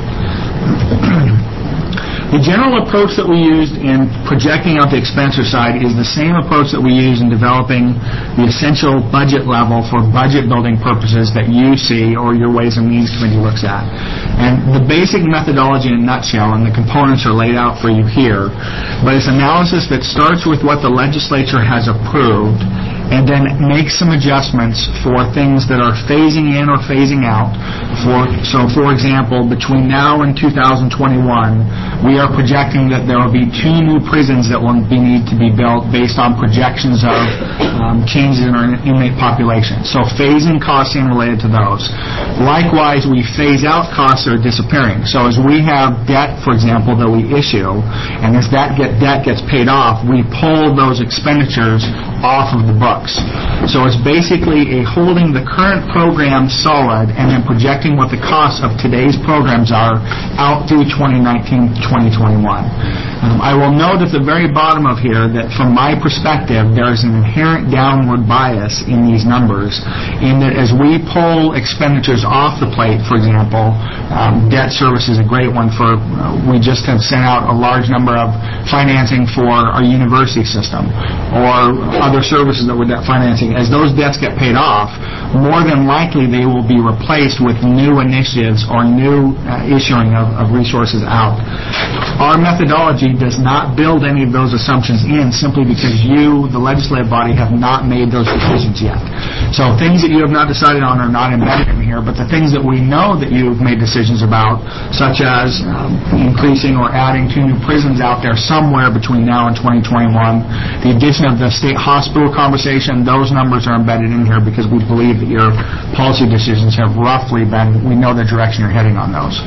The general approach that we used in projecting out the expenditure side is the same approach that we use in developing the essential budget level for budget building purposes that you see or your Ways and Means Committee looks at. And the basic methodology in a nutshell, and the components are laid out for you here, but it's analysis that starts with what the legislature has approved and then make some adjustments for things that are phasing in or phasing out. For, so, for example, between now and two thousand twenty-one, we are projecting that there will be two new prisons that will be, need to be built based on projections of um, changes in our inmate population. So phasing costs in related to those. Likewise, we phase out costs that are disappearing. So as we have debt, for example, that we issue, and as that get, debt gets paid off, we pull those expenditures off of the books. So it's basically a holding the current program solid and then projecting what the costs of today's programs are out through twenty nineteen to twenty twenty-one. Um, I will note at the very bottom of here that from my perspective, there is an inherent downward bias in these numbers in that as we pull expenditures off the plate, for example, um, debt service is a great one for, uh, we just have sent out a large number of financing for our university system or other services that we're debt financing. As those debts get paid off, more than likely they will be replaced with new initiatives or new uh, issuing of, of resources out. Our methodology does not build any of those assumptions in simply because you, the legislative body, have not made those decisions yet. So things that you have not decided on are not embedded in here, but the things that we know that you've made decisions about, such as um, increasing or adding two new prisons out there somewhere between now and twenty twenty-one, the addition of the state hospital conversation, those numbers are embedded in here because we believe that your policy decisions have roughly been, we know the direction you're heading on those.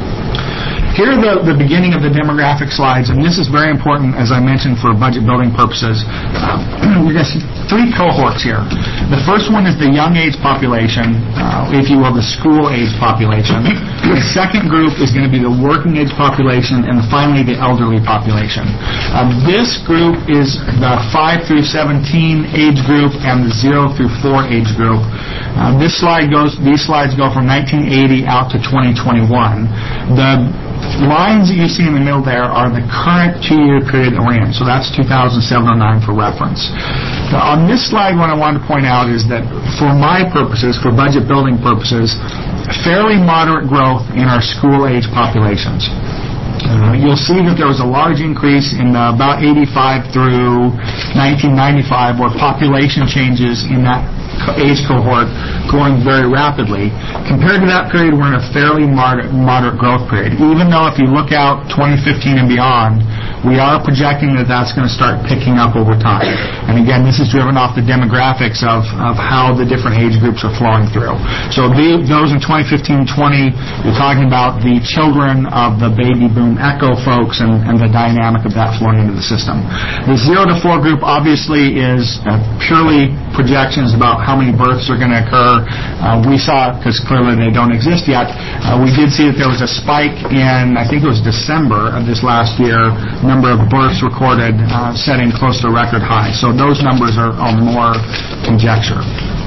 Here are the, the beginning of the demographic slides, and this is very important, as I mentioned, for budget building purposes. Uh, you're going to see three cohorts here. The first one is the young age population, uh, if you will, the school age population. The second group is going to be the working age population, and finally the elderly population. Uh, this group is the five through seventeen age group and the zero through four age group. Uh, this slide goes. These slides go from nineteen eighty out to twenty twenty-one. The lines that you see in the middle there are the current two-year period that we're in. So that's two thousand seven oh nine for reference. Now, on this slide, what I wanted to point out is that for my purposes, for budget building purposes, fairly moderate growth in our school-age populations. Uh, you'll see that there was a large increase in uh, about eighty-five through nineteen ninety-five, where population changes in that age cohort growing very rapidly. Compared to that period, we're in a fairly moderate, moderate growth period. Even though if you look out twenty fifteen and beyond, we are projecting that that's going to start picking up over time. And again, this is driven off the demographics of, of how the different age groups are flowing through. So the, those in twenty fifteen twenty, you're talking about the children of the baby boom echo folks and, and the dynamic of that flowing into the system. The zero to four group obviously is uh, purely projections about how many births are going to occur. Uh, we saw, because clearly they don't exist yet, uh, we did see that there was a spike in, I think it was December of this last year, number of births recorded, uh, setting close to a record high. So those numbers are, are more conjecture.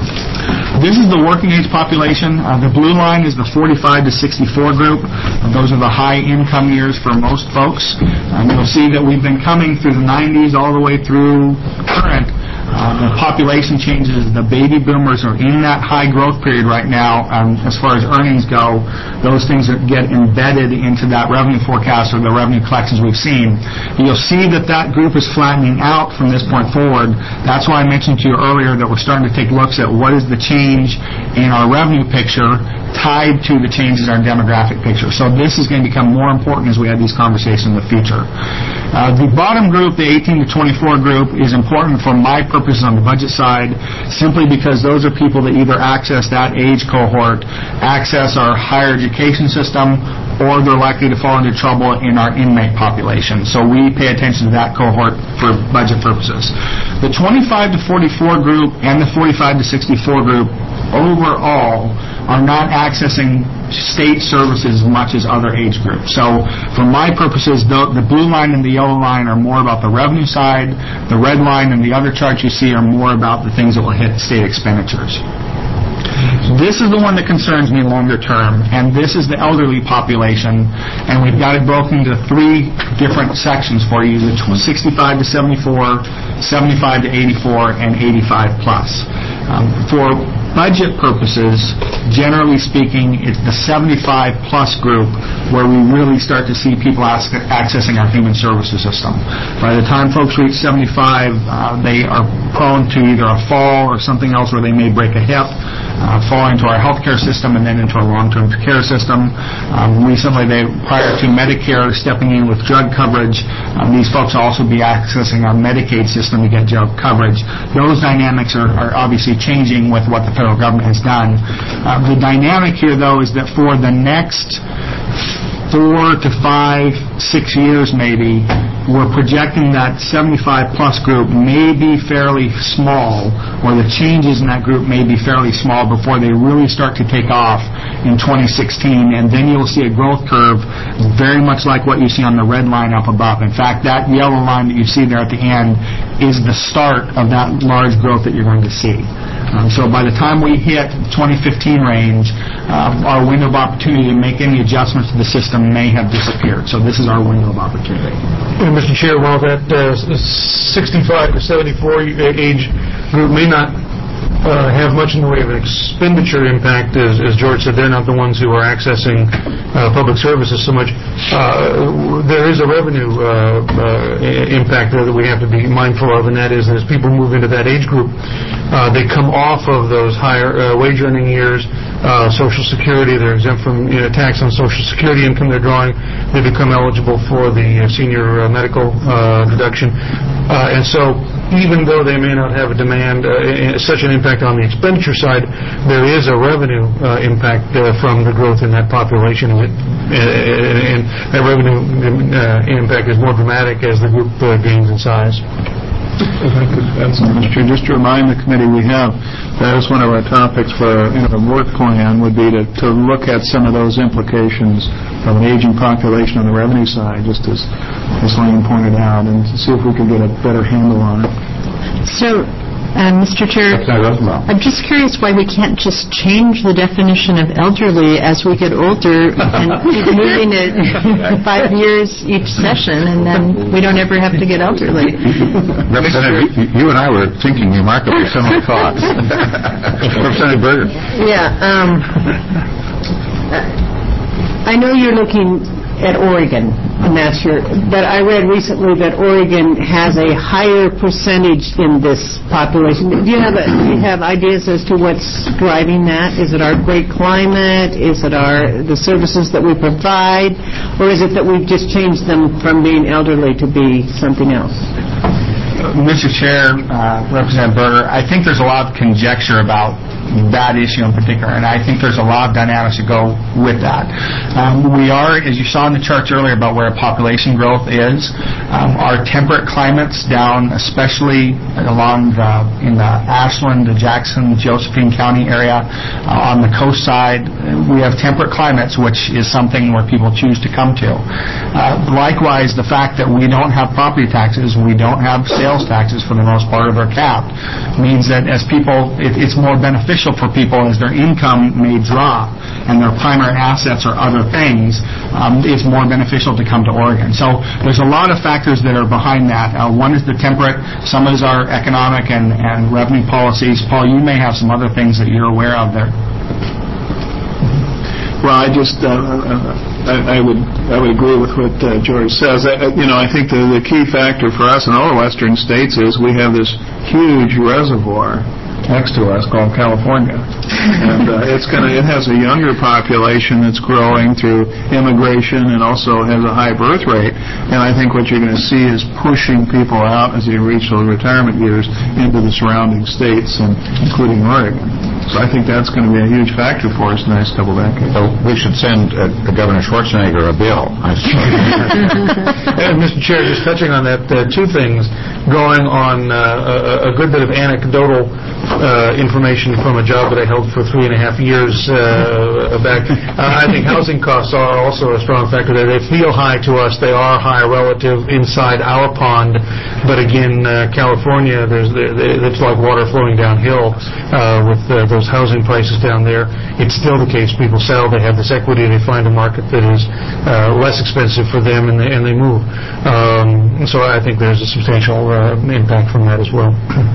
This is the working age population. Uh, the blue line is the forty-five to sixty-four group. Uh, those are the high income years for most folks. Um, you'll see that we've been coming through the nineties all the way through current. Uh, the population changes. The baby boomers are in that high growth period right now. Um, as far as earnings go, those things that get embedded into that revenue forecast or the revenue collections we've seen. You'll see that that group is flattening out from this point forward. That's why I mentioned to you earlier that we're starting to take looks at what is the change in our revenue picture tied to the changes in our demographic picture. So this is going to become more important as we have these conversations in the future. Uh, the bottom group, the eighteen to twenty-four group, is important for my purposes on the budget side, simply because those are people that either access that age cohort, access our higher education system, or they're likely to fall into trouble in our inmate population. So we pay attention to that cohort for budget purposes. The twenty-five to forty-four group and the forty-five to sixty-four group overall are not accessing state services as much as other age groups. So for my purposes, the, the blue line and the yellow line are more about the revenue side. The red line and the other charts you see are more about the things that will hit state expenditures. This is the one that concerns me longer term, and this is the elderly population, and we've got it broken into three different sections for you, the sixty-five to seventy-four, seventy-five to eighty-four, and eighty-five plus. Um, for budget purposes, generally speaking, it's the seventy-five plus group where we really start to see people ask, accessing our human services system. By the time folks reach seventy-five, uh, they are prone to either a fall or something else where they may break a hip, uh, fall into our healthcare system and then into our long-term care system. Um, recently, they, prior to Medicare stepping in with drug coverage, um, these folks will also be accessing our Medicaid system to get drug coverage. Those dynamics are, are obviously changing with what the federal government has done. Uh, the dynamic here, though, is that for the next four to five, six years maybe, we're projecting that seventy-five plus group may be fairly small, or the changes in that group may be fairly small before they really start to take off in twenty sixteen, and then you'll see a growth curve very much like what you see on the red line up above. In fact, that yellow line that you see there at the end is the start of that large growth that you're going to see. Um, so by the time we hit twenty fifteen range, uh, our window of opportunity to make any adjustments to the system may have disappeared. So this is our window of opportunity. And Mister Chair, while that uh, sixty-five to seventy-four age group may not uh, have much in the way of an expenditure impact, as, as George said, they're not the ones who are accessing uh, public services so much. Uh, there is a revenue uh, uh, impact there that we have to be mindful of, and that is that as people move into that age group, uh, they come off of those higher uh, wage earning years, uh, Social Security, they're exempt from you know, tax on Social Security income they're drawing, they become eligible for the uh, senior uh, medical uh, deduction. Uh, and so even though they may not have a demand, uh, such an impact on the expenditure side, there is a revenue uh, impact uh, from the growth in that population, and, it, and that revenue uh, impact is more dramatic as the group uh, gains in size. If I could add something, Mister Chair, just to remind the committee we have, that is one of our topics for you know, the work plan would be to, to look at some of those implications of an aging population on the revenue side, just as, as Lane pointed out, and to see if we can get a better handle on it. So, uh, Mister Chair, I'm just curious why we can't just change the definition of elderly as we get older and keep moving it five years each session, and then we don't ever have to get elderly. Representative, you and I were thinking remarkably similar thoughts. Representative Berger. Yeah. Um, I know you're looking at Oregon, and that's your, but I read recently that Oregon has a higher percentage in this population. Do you have a, do you have ideas as to what's driving that? Is it our great climate? Is it our the services that we provide? Or is it that we've just changed them from being elderly to be something else? Mister Chair, uh, Representative Berger, I think there's a lot of conjecture about that issue in particular, and I think there's a lot of dynamics that go with that. Um, we are, as you saw in the charts earlier about where population growth is, um, our temperate climates down, especially along the, in the Ashland, the Jackson, Josephine County area, uh, on the coast side, we have temperate climates, which is something where people choose to come to. Uh, likewise, the fact that we don't have property taxes, we don't have sales taxes for the most part of our cap, means that as people, it, it's more beneficial for people as their income may drop and their primary assets are other things, um, it's more beneficial to come to Oregon. So there's a lot of factors that are behind that. Uh, one is the temperate, some is our economic and, and revenue policies. Paul, you may have some other things that you're aware of there. Well, I just, uh, I, I would, I would agree with what uh, George says. I, you know, I think the, the key factor for us in all the western states is we have this huge reservoir next to us called California, and uh, it's going to, it has a younger population that's growing through immigration and also has a high birth rate. And I think what you're going to see is pushing people out as they reach those retirement years into the surrounding states, and including Oregon. So I think that's going to be a huge factor for us in the next couple of decades. So we should send uh, Governor Schwarzenegger a bill. And Mister Chair, just touching on that, uh, two things going on uh, a, a good bit of anecdotal uh, information from a job that I held for three and a half years uh, back. Uh, I think housing costs are also a strong factor there. They feel high to us. They are high relative inside our pond. But again, uh, California, there's it's like water flowing downhill uh, with uh, those housing prices down there. It's still the case. People sell. They have this equity. They find a market that is uh, less expensive for them, and they, and they move. Um, so I think there's a substantial uh, impact from that as well.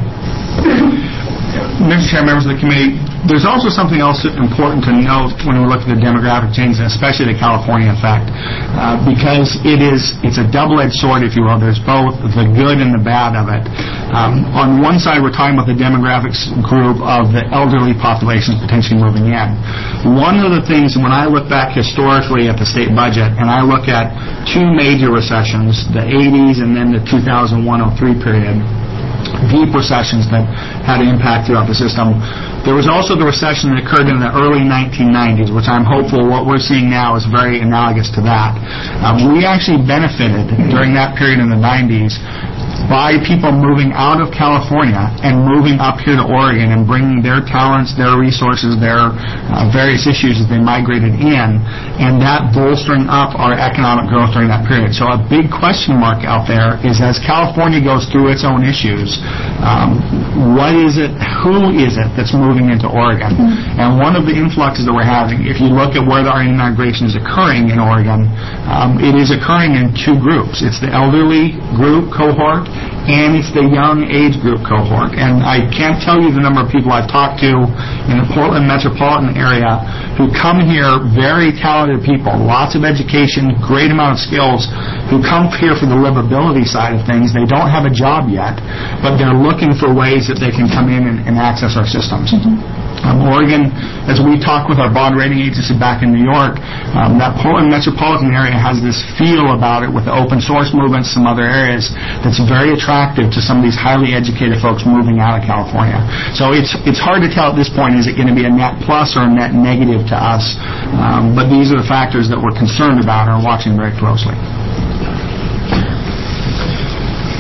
Mister Chair, members of the committee, there's also something else important to note when we look at the demographic changes, and especially the California effect, uh, because it is it's a double-edged sword, if you will. There's both the good and the bad of it. Um, on one side, we're talking about the demographics group of the elderly population potentially moving in. One of the things, when I look back historically at the state budget, and I look at two major recessions, the eighties and then the two thousand one oh three period, deep recessions that had an impact throughout the system. There was also the recession that occurred in the early nineteen nineties, which I'm hopeful what we're seeing now is very analogous to that. Um, we actually benefited during that period in the nineties by people moving out of California and moving up here to Oregon and bringing their talents, their resources, their uh, various issues that they migrated in, and that bolstering up our economic growth during that period. So a big question mark out there is, as California goes through its own issues, um, what is it, who is it that's moving into Oregon? And one of the influxes that we're having, if you look at where our immigration is occurring in Oregon, um, it is occurring in two groups. It's the elderly group cohort, and it's the young age group cohort. And I can't tell you the number of people I've talked to in the Portland metropolitan area who come here, very talented people, lots of education, great amount of skills, who come here for the livability side of things. They don't have a job yet, but they're looking for ways that they can come in and, and access our systems. Mm-hmm. Um, Oregon, as we talk with our bond rating agency back in New York, um, that Portland metropolitan area has this feel about it with the open source movements, some other areas, that's very attractive to some of these highly educated folks moving out of California. So it's it's hard to tell at this point, is it going to be a net plus or a net negative to us? Um, but these are the factors that we're concerned about and are watching very closely.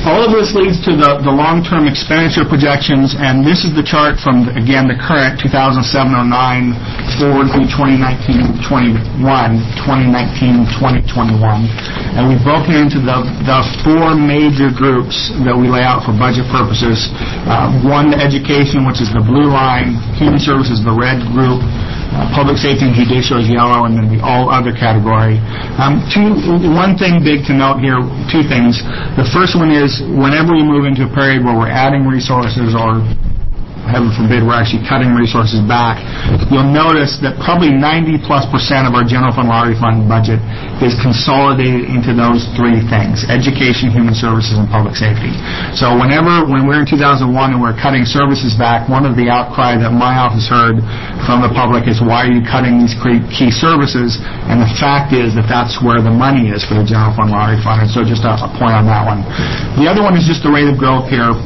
All of this leads to the, the long-term expenditure projections, and this is the chart from, again, the current two thousand seven oh nine forward through twenty nineteen twenty-one, twenty nineteen twenty twenty-one. And we've broken into the, the four major groups that we lay out for budget purposes. Uh, one, education, which is the blue line, human services, the red group, Uh, public safety and judicial is yellow, and then the all other category. Um, two, one thing big to note here, two things. The first one is whenever we move into a period where we're adding resources or, heaven forbid, we're actually cutting resources back, you'll notice that probably ninety plus percent of our general fund lottery fund budget is consolidated into those three things: education, human services, and public safety. So whenever, when we're in two thousand one and we're cutting services back, one of the outcry that my office heard from the public is, why are you cutting these key services? And the fact is that that's where the money is for the general fund lottery fund. And so just a, a point on that one. The other one is just the rate of growth here.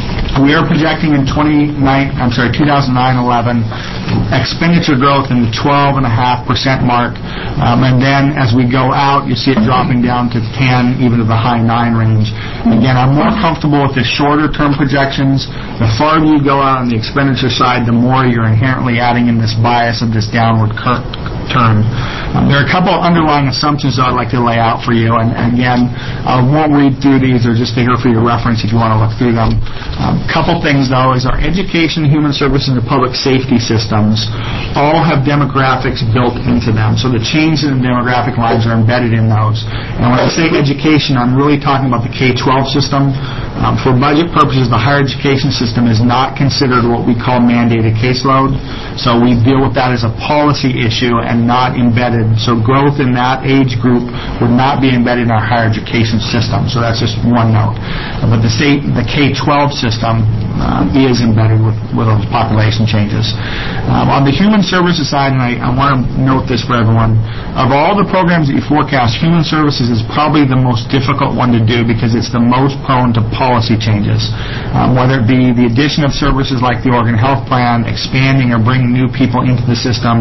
We are projecting in twenty-nine, I'm sorry, two thousand nine eleven expenditure growth in the twelve point five percent mark, um, and then as we go out, you see it dropping down to ten, even to the high nine range. Again, I'm more comfortable with the shorter-term projections. The farther you go out on the expenditure side, the more you're inherently adding in this bias of this downward curve. Term. Um, there are a couple of underlying assumptions I'd like to lay out for you, and, and again, I won't read through these. They're just here for your reference if you want to look through them. A um, couple things, though, is our education, human services, and public safety systems all have demographics built into them, so the changes in the demographic lines are embedded in those. And when I say education, I'm really talking about the K twelve system. Um, for budget purposes, the higher education system is not considered what we call mandated caseload, so we deal with that as a policy issue and not embedded. So growth in that age group would not be embedded in our higher education system. So that's just one note. But the state, the K twelve system uh, is embedded with, with those population changes. Um, on the human services side, and I, I want to note this for everyone, of all the programs that you forecast, human services is probably the most difficult one to do because it's the most prone to policy changes. Um, whether it be the addition of services like the Oregon Health Plan, expanding or bringing new people into the system,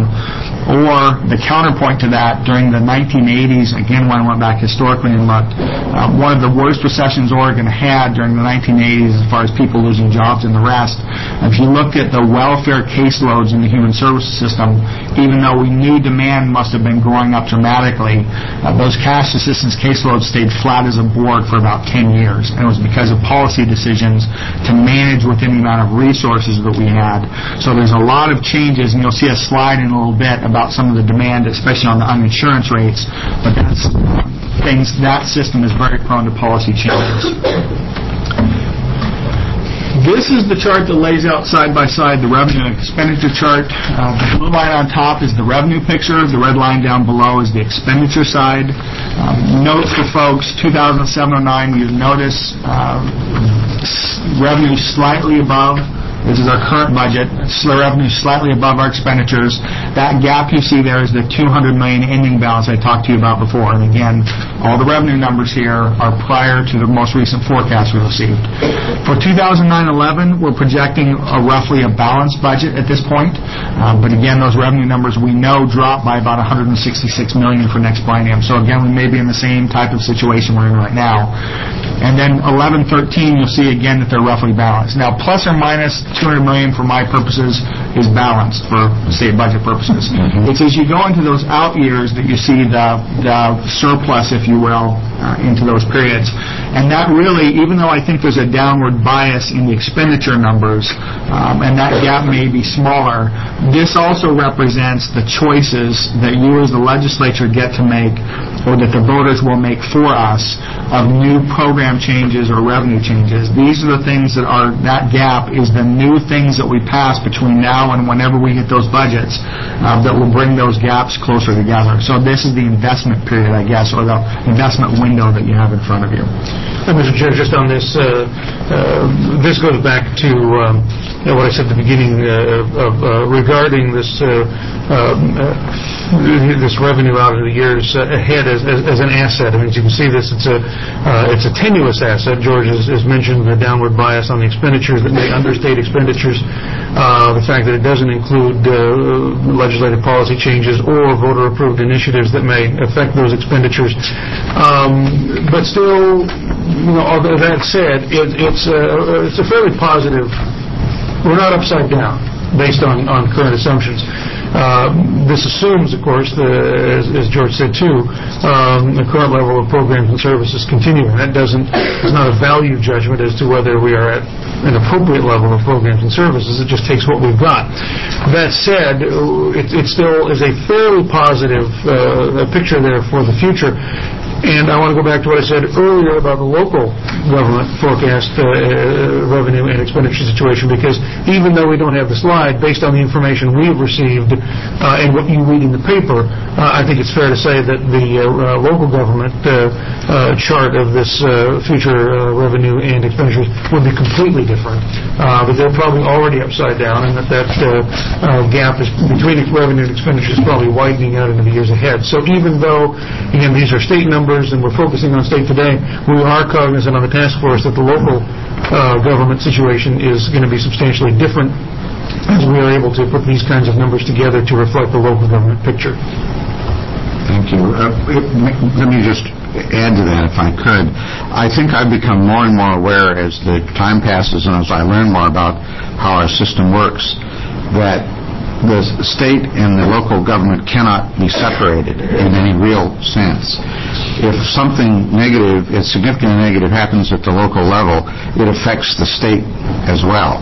or the counterpoint to that, during the nineteen eighties, again, when I went back historically and looked, uh, one of the worst recessions Oregon had during the nineteen eighties as far as people losing jobs and the rest. If you looked at the welfare caseloads in the human services system, even though we knew demand must have been going up dramatically, uh, those cash assistance caseloads stayed flat as a board for about ten years. And it was because of policy decisions to manage within the amount of resources that we had. So there's a lot of changes, and you'll see a slide in a little bit about some of the demand, especially on the uninsurance rates, but that's things, that system is very prone to policy changes. This is the chart that lays out side by side the revenue and expenditure chart. Uh, the blue line on top is the revenue picture. The red line down below is the expenditure side. Um, note for folks, two thousand seven oh nine, you notice uh, revenue slightly above. This is our current budget. Revenue slightly above our expenditures. That gap you see there is the two hundred million dollars ending balance I talked to you about before. And again, all the revenue numbers here are prior to the most recent forecast we received. For two thousand nine eleven, we're projecting a roughly a balanced budget at this point. Uh, but again, those revenue numbers we know drop by about one hundred sixty-six million dollars for next biennium. So again, we may be in the same type of situation we're in right now. And then eleven thirteen, you'll see again that they're roughly balanced. Now, plus or minus two hundred million dollars for my purposes is balanced for state budget purposes. Mm-hmm. It's as you go into those out years that you see the, the surplus, if you will, uh, into those periods. And that really, even though I think there's a downward bias in the expenditure numbers, um, and that gap may be smaller, this also represents the choices that you as the legislature get to make, or that the voters will make for us, of new program changes or revenue changes. These are the things that are, that gap is the new things that we pass between now and whenever we hit those budgets uh, that will bring those gaps closer together. So this is the investment period, I guess, or the investment window that you have in front of you. And Mister Chair, just on this, uh, uh, this goes back to um, you know, what I said at the beginning uh, of, uh, regarding this uh, um, uh, this revenue out of the years ahead as, as, as an asset. I mean, as you can see, this it's a uh, it's a tenuous asset. George has, has mentioned the downward bias on the expenditures that may understate expenditures. Uh, the fact that it doesn't include uh, legislative policy changes or voter-approved initiatives that may affect those expenditures. Um, but still, you know, although that said, it, it's, uh, it's a fairly positive, we're not upside down based on, on current assumptions. Uh, this assumes, of course, the, as, as George said too, um, the current level of programs and services continuing. That doesn't, it's not a value judgment as to whether we are at an appropriate level of programs and services. It just takes what we've got. That said, it, it still is a fairly positive uh, picture there for the future. And I want to go back to what I said earlier about the local government forecast uh, revenue and expenditure situation, because even though we don't have the slide, based on the information we've received uh, and what you read in the paper, uh, I think it's fair to say that the uh, local government uh, uh, chart of this uh, future uh, revenue and expenditures would be completely different. Uh, but they're probably already upside down, and that that uh, uh, gap is between revenue and expenditures is probably widening out into the years ahead. So even though, again, these are state numbers, and we're focusing on state today, we are cognizant on the task force that the local uh, government situation is going to be substantially different as we are able to put these kinds of numbers together to reflect the local government picture. Thank you. Uh, let me just add to that, if I could. I think I've become more and more aware as the time passes and as I learn more about how our system works, that the state and the local government cannot be separated in any real sense. If something negative, if significant negative happens at the local level, it affects the state as well.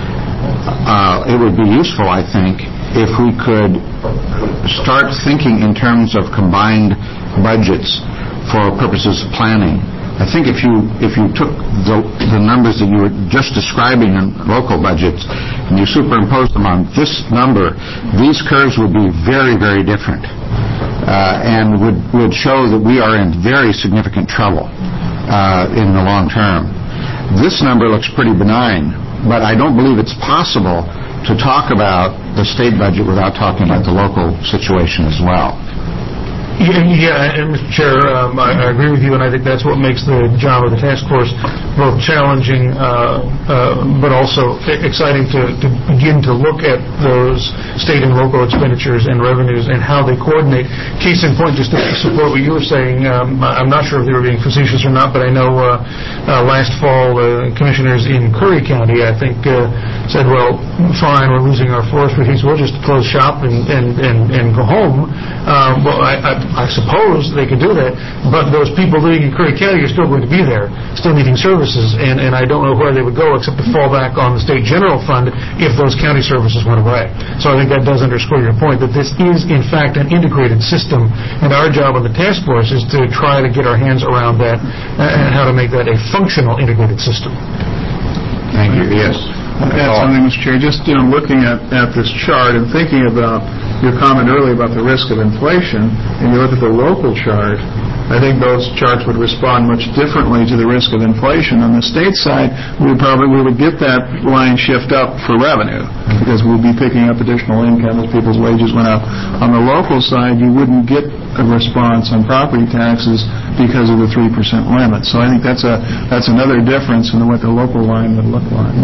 Uh, it would be useful, I think, if we could start thinking in terms of combined budgets for purposes of planning. I think if you if you took the, the numbers that you were just describing in local budgets and you superimposed them on this number, these curves would be very, very different uh, and would, would show that we are in very significant trouble uh, in the long term. This number looks pretty benign, but I don't believe it's possible to talk about the state budget without talking about the local situation as well. Yeah, yeah, and Mister Chair, um, I, I agree with you, and I think that's what makes the job of the task force both challenging, uh, uh, but also exciting to, to begin to look at those state and local expenditures and revenues and how they coordinate. Case in point, just to support what you were saying, um, I'm not sure if they were being facetious or not, but I know uh, uh, last fall uh, commissioners in Curry County, I think, uh, said, well, fine, we're losing our forest routines, we'll just close shop and, and, and, and go home. Um, well, I, I I suppose they could do that, but those people living in Curry County are still going to be there, still needing services, and, and I don't know where they would go except to fall back on the state general fund if those county services went away. So I think that does underscore your point that this is, in fact, an integrated system, and our job on the task force is to try to get our hands around that and how to make that a functional integrated system. Thank you. Yes. Add something, Mister Chair. Just, you know, looking at, at this chart and thinking about your comment earlier about the risk of inflation, and you look at the local chart, I think those charts would respond much differently to the risk of inflation. On the state side, we would probably we would get that line shift up for revenue because we'd be picking up additional income as people's wages went up. On the local side, you wouldn't get a response on property taxes because of the three percent limit. So I think that's a that's another difference in what the local line would look like.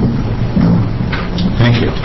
Thank you.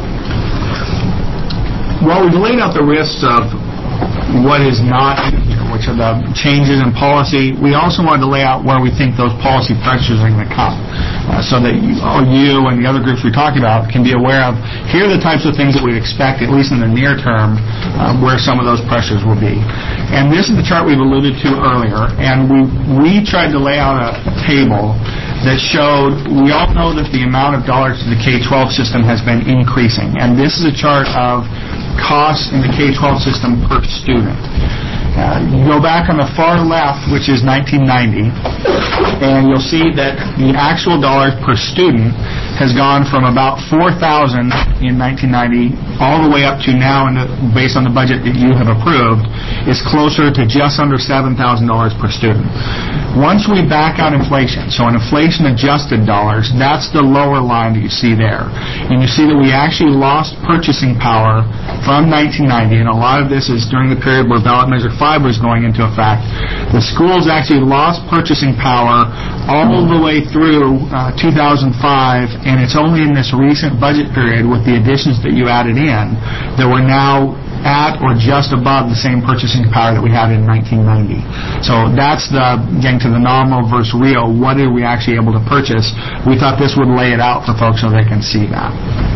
Well, we've laid out the risks of what is not, which are the changes in policy. We also wanted to lay out where we think those policy pressures are going to come, uh, so that you, you and the other groups we talked about can be aware of, here are the types of things that we'd expect, at least in the near term, uh, where some of those pressures will be. And this is the chart we've alluded to earlier, and we, we tried to lay out a table that showed, we all know that the amount of dollars to the K twelve system has been increasing, and this is a chart of costs in the K twelve system per student. Uh, you go back on the far left, which is nineteen ninety, and you'll see that the actual dollars per student has gone from about four thousand in nineteen ninety all the way up to now, in the, based on the budget that you have approved, is closer to just under seven thousand dollars per student. Once we back out inflation, so in inflation-adjusted dollars, that's the lower line that you see there. And you see that we actually lost purchasing power from nineteen ninety, and a lot of this is during the period where ballot measure five was going into effect. The schools actually lost purchasing power all the way through uh, two thousand five, and it's only in this recent budget period with the additions that you added in that we're now at or just above the same purchasing power that we had in nineteen ninety. So that's the, getting to the nominal versus real, what are we actually able to purchase? We thought this would lay it out for folks so they can see that.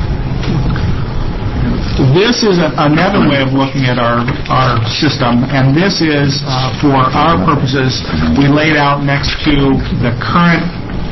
This is a, another way of looking at our, our system, and this is, uh, for our purposes, we laid out next to the current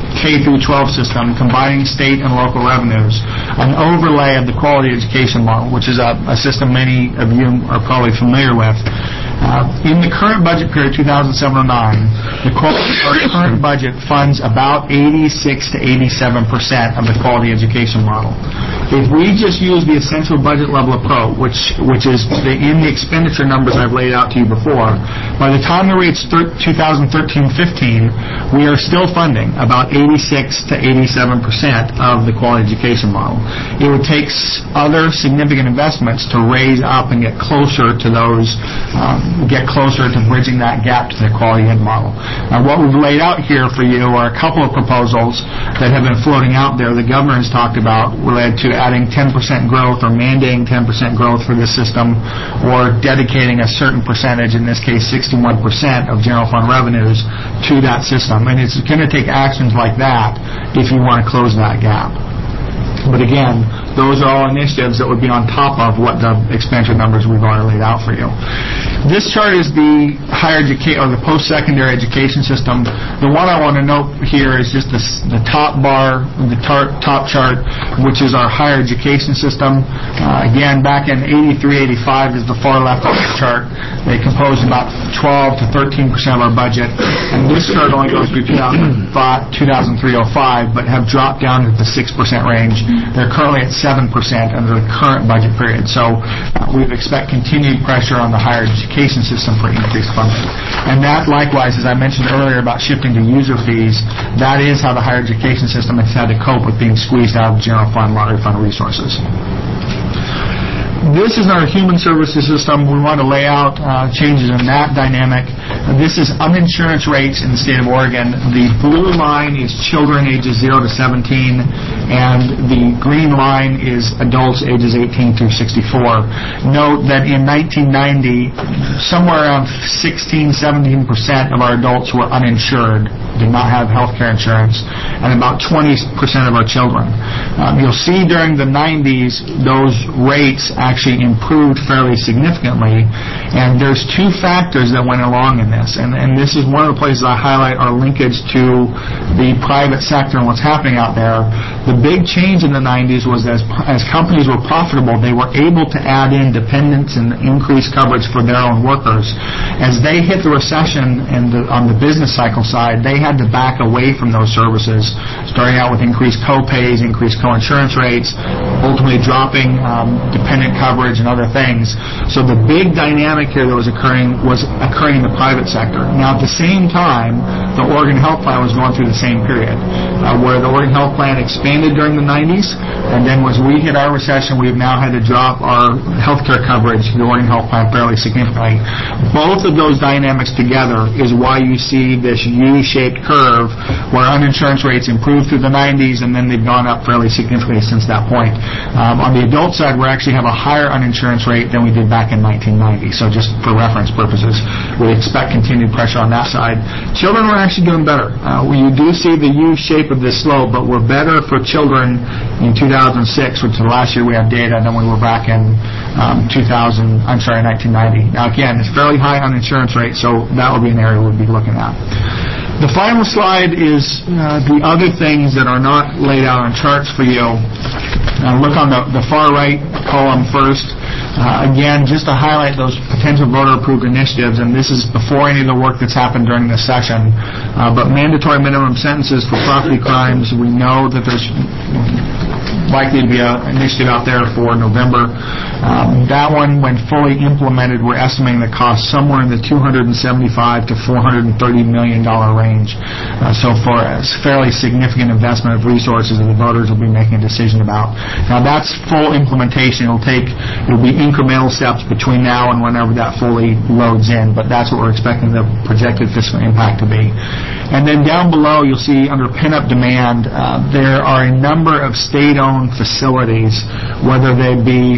K through twelve system, combining state and local revenues, an overlay of the quality education model, which is a, a system many of you are probably familiar with. Uh, in the current budget period, two thousand seven to nine, the quality, our current budget funds about eighty-six to eighty-seven percent of the quality education model. If we just use the essential budget level approach, which which is the, in the expenditure numbers I've laid out to you before, by the time we reach two thousand thirteen fifteen, we are still funding about eighty-six to eighty-seven percent of the quality education model. It would take other significant investments to raise up and get closer to those. Um, get closer to bridging that gap to the quality ed model. Now, what we've laid out here for you are a couple of proposals that have been floating out there. The governor has talked about related to adding ten percent growth or mandating ten percent growth for this system, or dedicating a certain percentage, in this case sixty-one percent of general fund revenues, to that system. And it's going to take actions like that if you want to close that gap. But again, those are all initiatives that would be on top of what the expenditure numbers we've already laid out for you. This chart is the higher education or the post-secondary education system. The one I want to note here is just the, the top bar, the tar, top chart, which is our higher education system. Uh, again, back in eighty-three, eighty-five is the far left of the chart. They composed about twelve to thirteen percent of our budget. And this chart only goes through two thousand three oh five, but have dropped down to the six percent range. They're currently at seven percent under the current budget period. So uh, we expect continued pressure on the higher education system for increased funding. And that, likewise, as I mentioned earlier about shifting to user fees, that is how the higher education system has had to cope with being squeezed out of general fund, lottery fund resources. This is our human services system. We want to lay out uh, changes in that dynamic. This is uninsurance rates in the state of Oregon. The blue line is children ages zero to seventeen, and the green line is adults ages eighteen through sixty-four. Note that in nineteen ninety, somewhere around sixteen, seventeen percent of our adults were uninsured, did not have health care insurance, and about twenty percent of our children. Um, you'll see during the nineties, those rates actually improved fairly significantly, and there's two factors that went along in this, and, and this is one of the places I highlight our linkage to the private sector and what's happening out there. The big change in the nineties was as, as companies were profitable, they were able to add in dependents and increase coverage for their own workers. As they hit the recession and the, on the business cycle side, they had to back away from those services, starting out with increased co-pays, increased co-insurance rates, ultimately dropping um, dependent coverage and other things. So the big dynamic here that was occurring was occurring in the private sector. Now, at the same time, the Oregon Health Plan was going through the same period, uh, where the Oregon Health Plan expanded during the nineties, and then as we hit our recession, we've now had to drop our health care coverage, the Oregon Health Plan, fairly significantly. Both of those dynamics together is why you see this U-shaped curve, where uninsurance rates improved through the nineties, and then they've gone up fairly significantly since that point. Um, on the adult side, we actually have a higher uninsurance rate than we did back in nineteen ninety. So just for reference purposes, we expect continued pressure on that side. Children are actually doing better. Uh, you do see the U shape of this slope, but we're better for children in two thousand six, which is the last year we have data, than we were back in um, two thousand. I'm sorry, nineteen ninety. Now again, it's fairly high uninsurance rate, so that will be an area we'll be looking at. The final slide is uh, the other things that are not laid out on charts for you. Uh, look on the, the far right column first. Uh, again, just to highlight those potential voter-approved initiatives, and this is before any of the work that's happened during this session, uh, but mandatory minimum sentences for property crimes, we know that there's likely to be an initiative out there for November. Um, that one, when fully implemented, we're estimating the cost somewhere in the two hundred seventy-five to four hundred thirty million dollars range. Uh, so for a fairly significant investment of resources that the voters will be making a decision about. Now that's full implementation. It'll take, it'll be incremental steps between now and whenever that fully loads in, but that's what we're expecting the projected fiscal impact to be. And then down below, you'll see under pent-up demand, uh, there are a number of state-owned facilities, whether they be, or state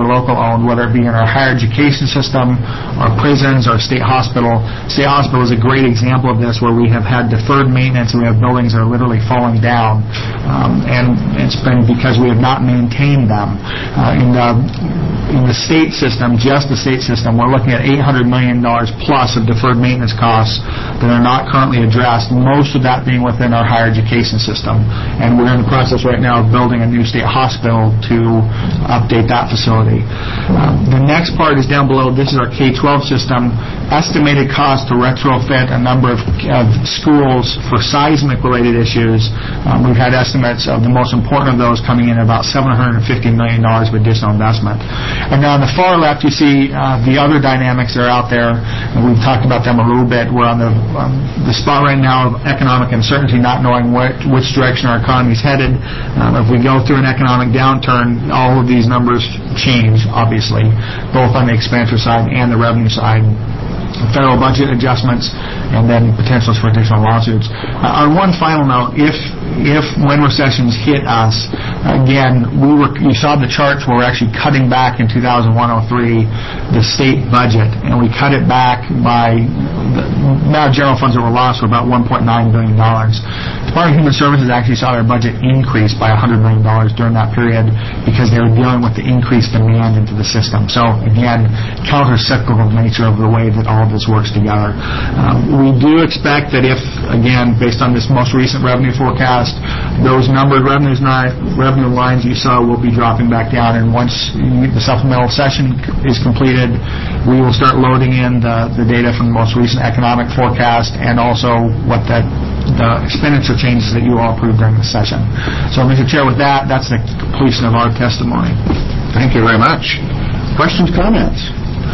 are local owned, whether it be in our higher education system, our prisons, our state hospital. State hospital is a great example of this, where we have had deferred maintenance and we have buildings that are literally falling down, um, and it's been because we have not maintained them. Uh, in the in the state system, just the state system, we're looking at eight hundred million dollars plus of deferred maintenance costs that are not currently addressed, most of that being within our higher education system. And we're in the process right now of building a new state hospital to update that facility. Um, the next part is down below. This is our K twelve system. Estimated cost to retrofit a number of, of schools for seismic-related issues. Um, we've had estimates of the most important of those coming in about seven hundred fifty million dollars of additional investment. And now on the far left, you see uh, the other dynamics that are out there, and we've talked about them a little bit. We're on the um, the spot right now of economic uncertainty, not knowing what, which direction our economy is headed. Um, if we go through an economic downturn, all of these numbers change, obviously, both on the expenditure side and the revenue side. Federal budget adjustments, and then potentials for additional lawsuits. Uh, on one final note, if if when recessions hit us, again, we were you saw the charts where we're actually cutting back in two thousand one oh three the state budget, and we cut it back by the amount of general funds that were lost were about one point nine billion dollars. The Department of Human Services actually saw their budget increase by one hundred million dollars during that period because they were dealing with the increased demand into the system. So again, counter-cyclical nature of the way that all of this works together. Um, we do expect that if, again, based on this most recent revenue forecast, those numbered revenues, revenue lines you saw will be dropping back down, and once the supplemental session is completed, we will start loading in the, the data from the most recent economic forecast and also what the, the expenditure changes that you all approved during the session. So, Mister Chair, with that, that's the completion of our testimony. Thank you very much. Questions, comments?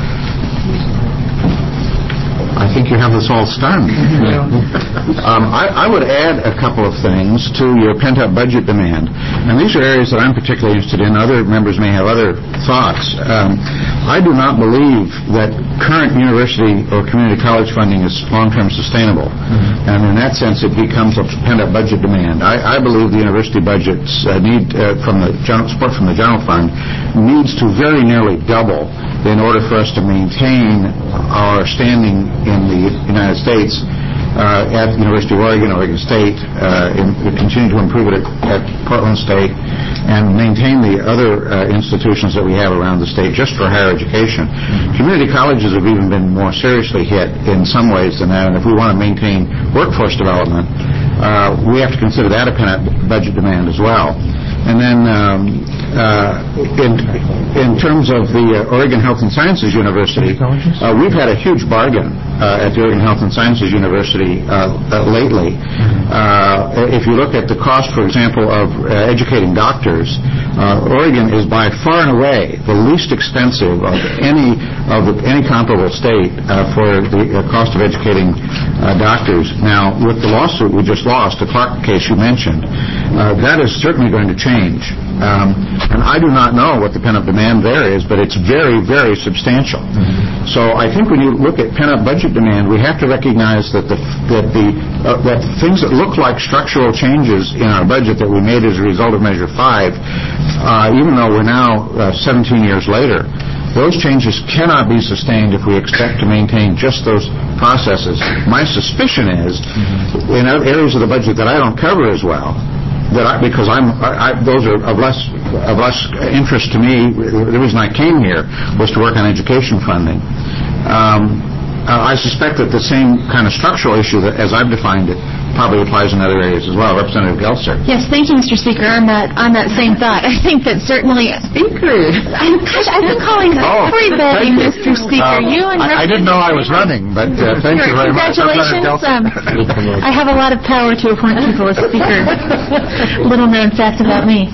I think you have us all stunned. um, I, I would add a couple of things to your pent-up budget demand. And these are areas that I'm particularly interested in. Other members may have other thoughts. Um, I do not believe that current university or community college funding is long-term sustainable. Mm-hmm. And in that sense, it becomes a pent-up budget demand. I, I believe the university budgets uh, need, uh, from the general, support from the general fund, needs to very nearly double in order for us to maintain our standing in the United States uh, at the University of Oregon, Oregon State, uh, in, continue to improve it at, at Portland State, and maintain the other uh, institutions that we have around the state just for higher education. Mm-hmm. Community colleges have even been more seriously hit in some ways than that, and if we want to maintain workforce development, uh, we have to consider that a budget demand as well. And then um, uh, in, in terms of the uh, Oregon Health and Sciences University, uh, we've had a huge bargain uh, at the Oregon Health and Sciences University uh, uh, lately. Uh, if you look at the cost, for example, of uh, educating doctors, uh, Oregon is by far and away the least expensive of any of the, any comparable state uh, for the uh, cost of educating uh, doctors. Now, with the lawsuit we just lost, the Clark case you mentioned, uh, that is certainly going to change. Um, and I do not know what the pent-up demand there is, but it's very, very substantial. Mm-hmm. So I think when you look at pent-up budget demand, we have to recognize that the that the uh, that things that look like structural changes in our budget that we made as a result of Measure five, uh, even though we're now uh, seventeen years later, those changes cannot be sustained if we expect to maintain just those processes. My suspicion is, mm-hmm. in areas of the budget that I don't cover as well, that I, because I'm, I, I, those are of less of less interest to me. The reason I came here was to work on education funding. Um, uh, I suspect that the same kind of structural issue that, as I've defined it, probably applies in other areas as well. Representative Gelser. Yes, thank you, Mister Speaker. On that, on that same thought, I think that certainly. Speaker. I'm, gosh, I've been calling oh, everybody, Mister Speaker. Um, you and I, I didn't know I was running, but uh, thank you very much. Congratulations. Um, I have a lot of power to appoint people as Speaker. Little known fact about me.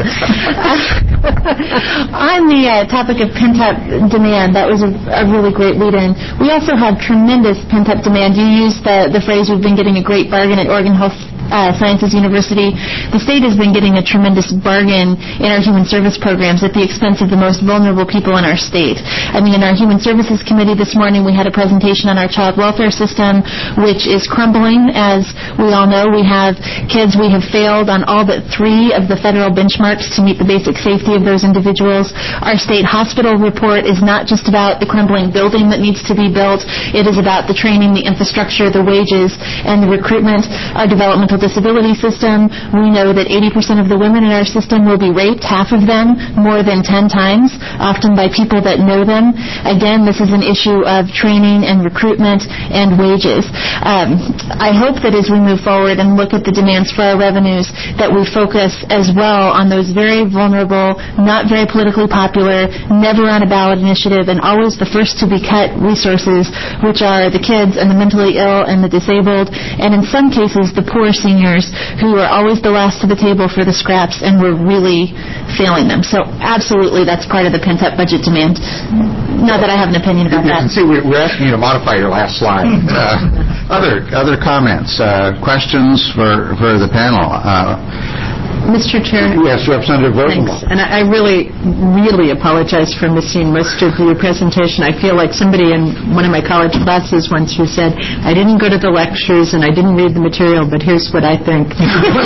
Uh, on the uh, topic of pent-up demand, that was a, a really great lead-in. We also have tremendous pent-up demand. You used the, the phrase, we've been getting a great bargain at Oregon Health uh, Sciences University, the state has been getting a tremendous bargain in our human service programs at the expense of the most vulnerable people in our state. I mean, in our Human Services Committee this morning, we had a presentation on our child welfare system, which is crumbling. As we all know, we have kids, we have failed on all but three of the federal benchmarks to meet the basic safety of those individuals. Our state hospital report is not just about the crumbling building that needs to be built. It is about the training, the infrastructure, the wages, and the recruitment. Our developmental disability system, we know that eighty percent of the women in our system will be raped, half of them more than ten times, often by people that know them. Again, this is an issue of training and recruitment and wages. Um, I hope that as we move forward and look at the demands for our revenues, that we focus as well on those very vulnerable, not very politically popular, never on a ballot initiative, and always the first to be cut resources, which are the kids and the mentally ill and the disabled, and in some cases the poor seniors who are always the last to the table for the scraps, and we're really failing them. So absolutely, that's part of the pent-up budget demand. Not that I have an opinion about that. See, we're asking you to modify your last slide. Uh, other other comments, uh, questions for for the panel. Uh, Mister Chair. Yes, Representative Rosenbaum. Thanks. And I I really, really apologize for missing most of your presentation. I feel like somebody in one of my college classes once who said, I didn't go to the lectures and I didn't read the material, but here's what I think.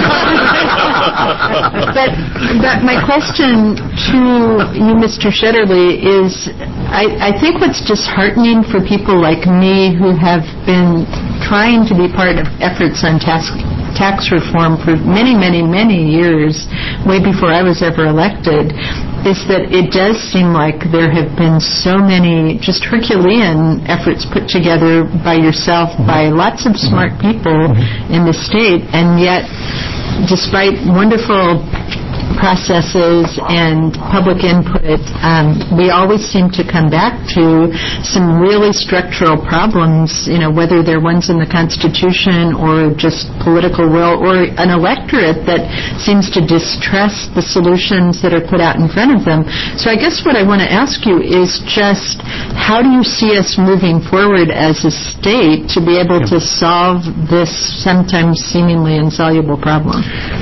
but, but my question to you, Mister Shetterly, is I, I think what's disheartening for people like me who have been trying to be part of efforts on task tax reform for many, many, many years, way before I was ever elected, is that it does seem like there have been so many just Herculean efforts put together by yourself, by lots of smart people in the state, and yet, despite wonderful processes and public input, um, we always seem to come back to some really structural problems, you know, whether they're ones in the Constitution or just political will, or an electorate that seems to distrust the solutions that are put out in front of them. So I guess what I want to ask you is just how do you see us moving forward as a state to be able to solve this sometimes seemingly insoluble problem?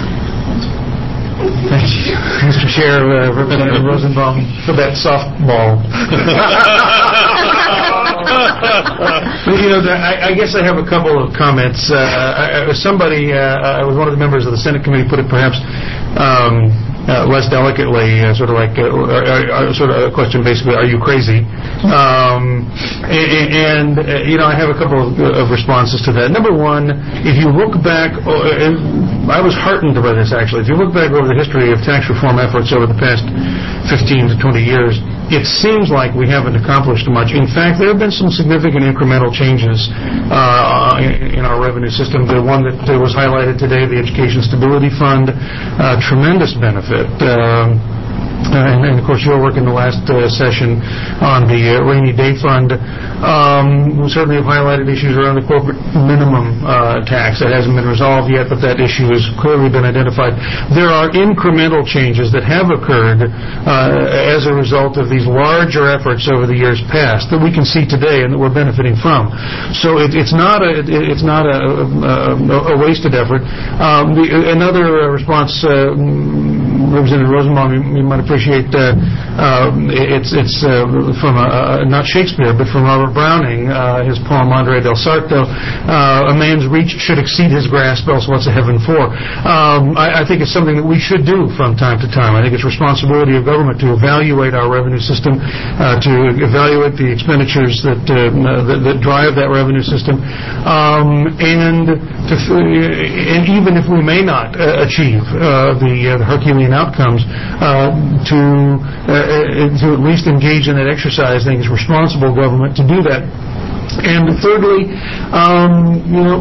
Thank you, Mister Chair, uh, Representative Rosenbaum, for that softball. You know, I, I guess I have a couple of comments. Uh, I, somebody, uh, I was one of the members of the Senate committee, put it perhaps um, uh, less delicately, uh, sort of like, uh, uh, uh, sort of a question basically, are you crazy? Um, and, and uh, you know, I have a couple of, of responses to that. Number one, if you look back, uh, and I was heartened by this actually, if you look back over the history of tax reform efforts over the past fifteen to twenty years, it seems like we haven't accomplished much. In fact, there have been some significant incremental changes uh, in, in our revenue system. The one that uh, was highlighted today, the Education Stability Fund, uh, tremendous benefit. Um, Uh, and, and, of course, your work in the last uh, session on the uh, Rainy Day Fund. Um, we certainly have highlighted issues around the corporate minimum uh, tax. That hasn't been resolved yet, but that issue has clearly been identified. There are incremental changes that have occurred uh, as a result of these larger efforts over the years past that we can see today and that we're benefiting from. So it, it's not a it, it's not a, a, a wasted effort. Um, the, another response, uh, Representative Rosenbaum, you, you might appreciate uh, uh, it's it's uh, from a, uh, not Shakespeare but from Robert Browning, uh, his poem André del Sarto, uh, a man's reach should exceed his grasp, else what's a heaven for? Um, I, I think it's something that we should do from time to time. I think it's responsibility of government to evaluate our revenue system, uh, to evaluate the expenditures that, uh, that that drive that revenue system, um, and to, and even if we may not uh, achieve uh, the, uh, the Herculean outcomes, uh, to uh, to at least engage in that exercise. I think it's responsible government to do that. And thirdly, um, you know,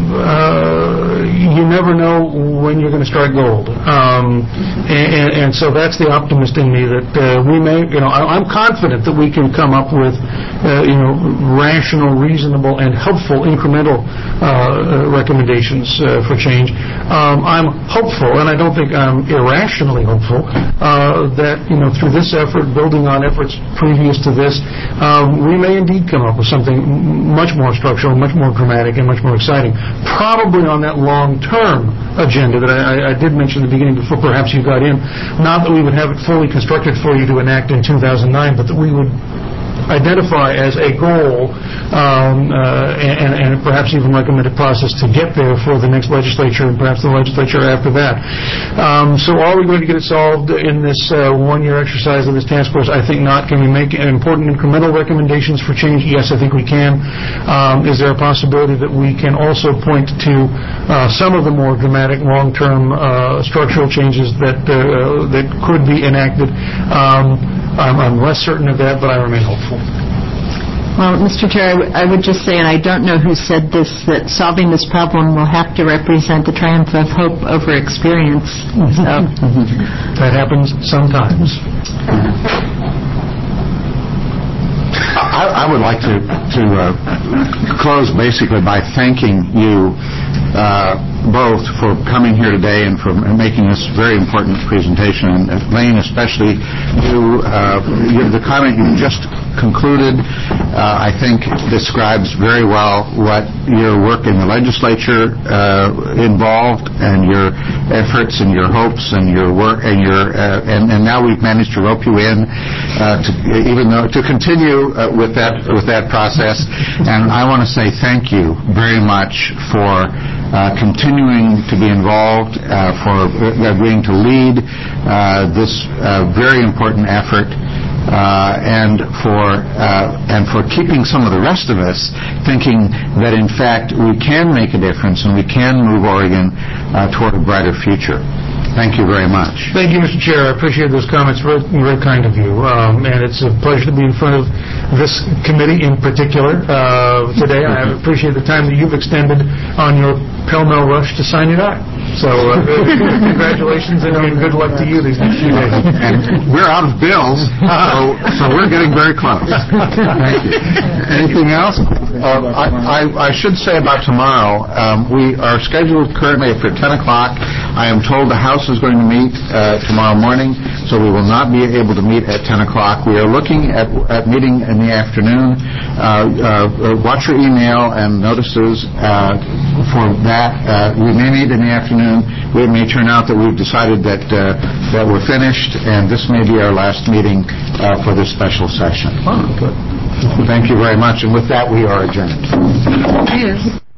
uh, you never know when you're going to strike gold, um, and, and so that's the optimist in me that uh, we may, you know, I, I'm confident that we can come up with, uh, you know, rational, reasonable, and helpful incremental uh, recommendations uh, for change. Um, I'm hopeful, and I don't think I'm irrationally hopeful, uh, that you know, through this effort, building on efforts previous to this, um, we may indeed come up with something much more structural, much more dramatic, and much more exciting. Probably on that long-term agenda that I, I did mention at the beginning before perhaps you got in. Not that we would have it fully constructed for you to enact in two thousand nine, but that we would identify as a goal um, uh, and, and perhaps even recommend a process to get there for the next legislature and perhaps the legislature after that. Um, so are we going to get it solved in this uh, one-year exercise of this task force? I think not. Can we make important incremental recommendations for change? Yes, I think we can. Um, is there a possibility that we can also point to uh, some of the more dramatic long-term uh, structural changes that uh, that could be enacted? Um, I'm, I'm less certain of that, but I remain hopeful. Well, Mister Chair, I, w- I would just say, and I don't know who said this, that solving this problem will have to represent the triumph of hope over experience. So. That happens sometimes. I, I would like to, to uh, close basically by thanking you uh, both for coming here today and for making this very important presentation. And Lane, especially you, uh, you the comment you just concluded, uh, I think describes very well what your work in the legislature uh, involved, and your efforts and your hopes and your work and your uh, and, and now we've managed to rope you in uh, to even though to continue uh, with that with that process. And I want to say thank you very much for uh, continuing to be involved, uh, for agreeing to lead uh, this uh, very important effort. Uh, and for uh, and for keeping some of the rest of us thinking that in fact we can make a difference and we can move Oregon uh, toward a brighter future. Thank you very much. Thank you, Mister Chair. I appreciate those comments. Very, very kind of you. Um, and it's a pleasure to be in front of this committee in particular uh, today. I appreciate the time that you've extended on your pell-mell rush to sign it out. So uh, congratulations and good luck to you these next few days. And we're out of bills, so, so we're getting very close. Thank you. Anything else? Uh, I, I, I should say about tomorrow, um, we are scheduled currently for ten o'clock. I am told the House is going to meet uh, tomorrow morning, so we will not be able to meet at ten o'clock. We are looking at, at meeting in the afternoon. Uh, uh, watch your email and notices uh, for that. Uh, we may meet in the afternoon. It may turn out that we've decided that uh, that we're finished, and this may be our last meeting uh, for this special session. Oh, good. Thank you very much, and with that, we are adjourned. Yes.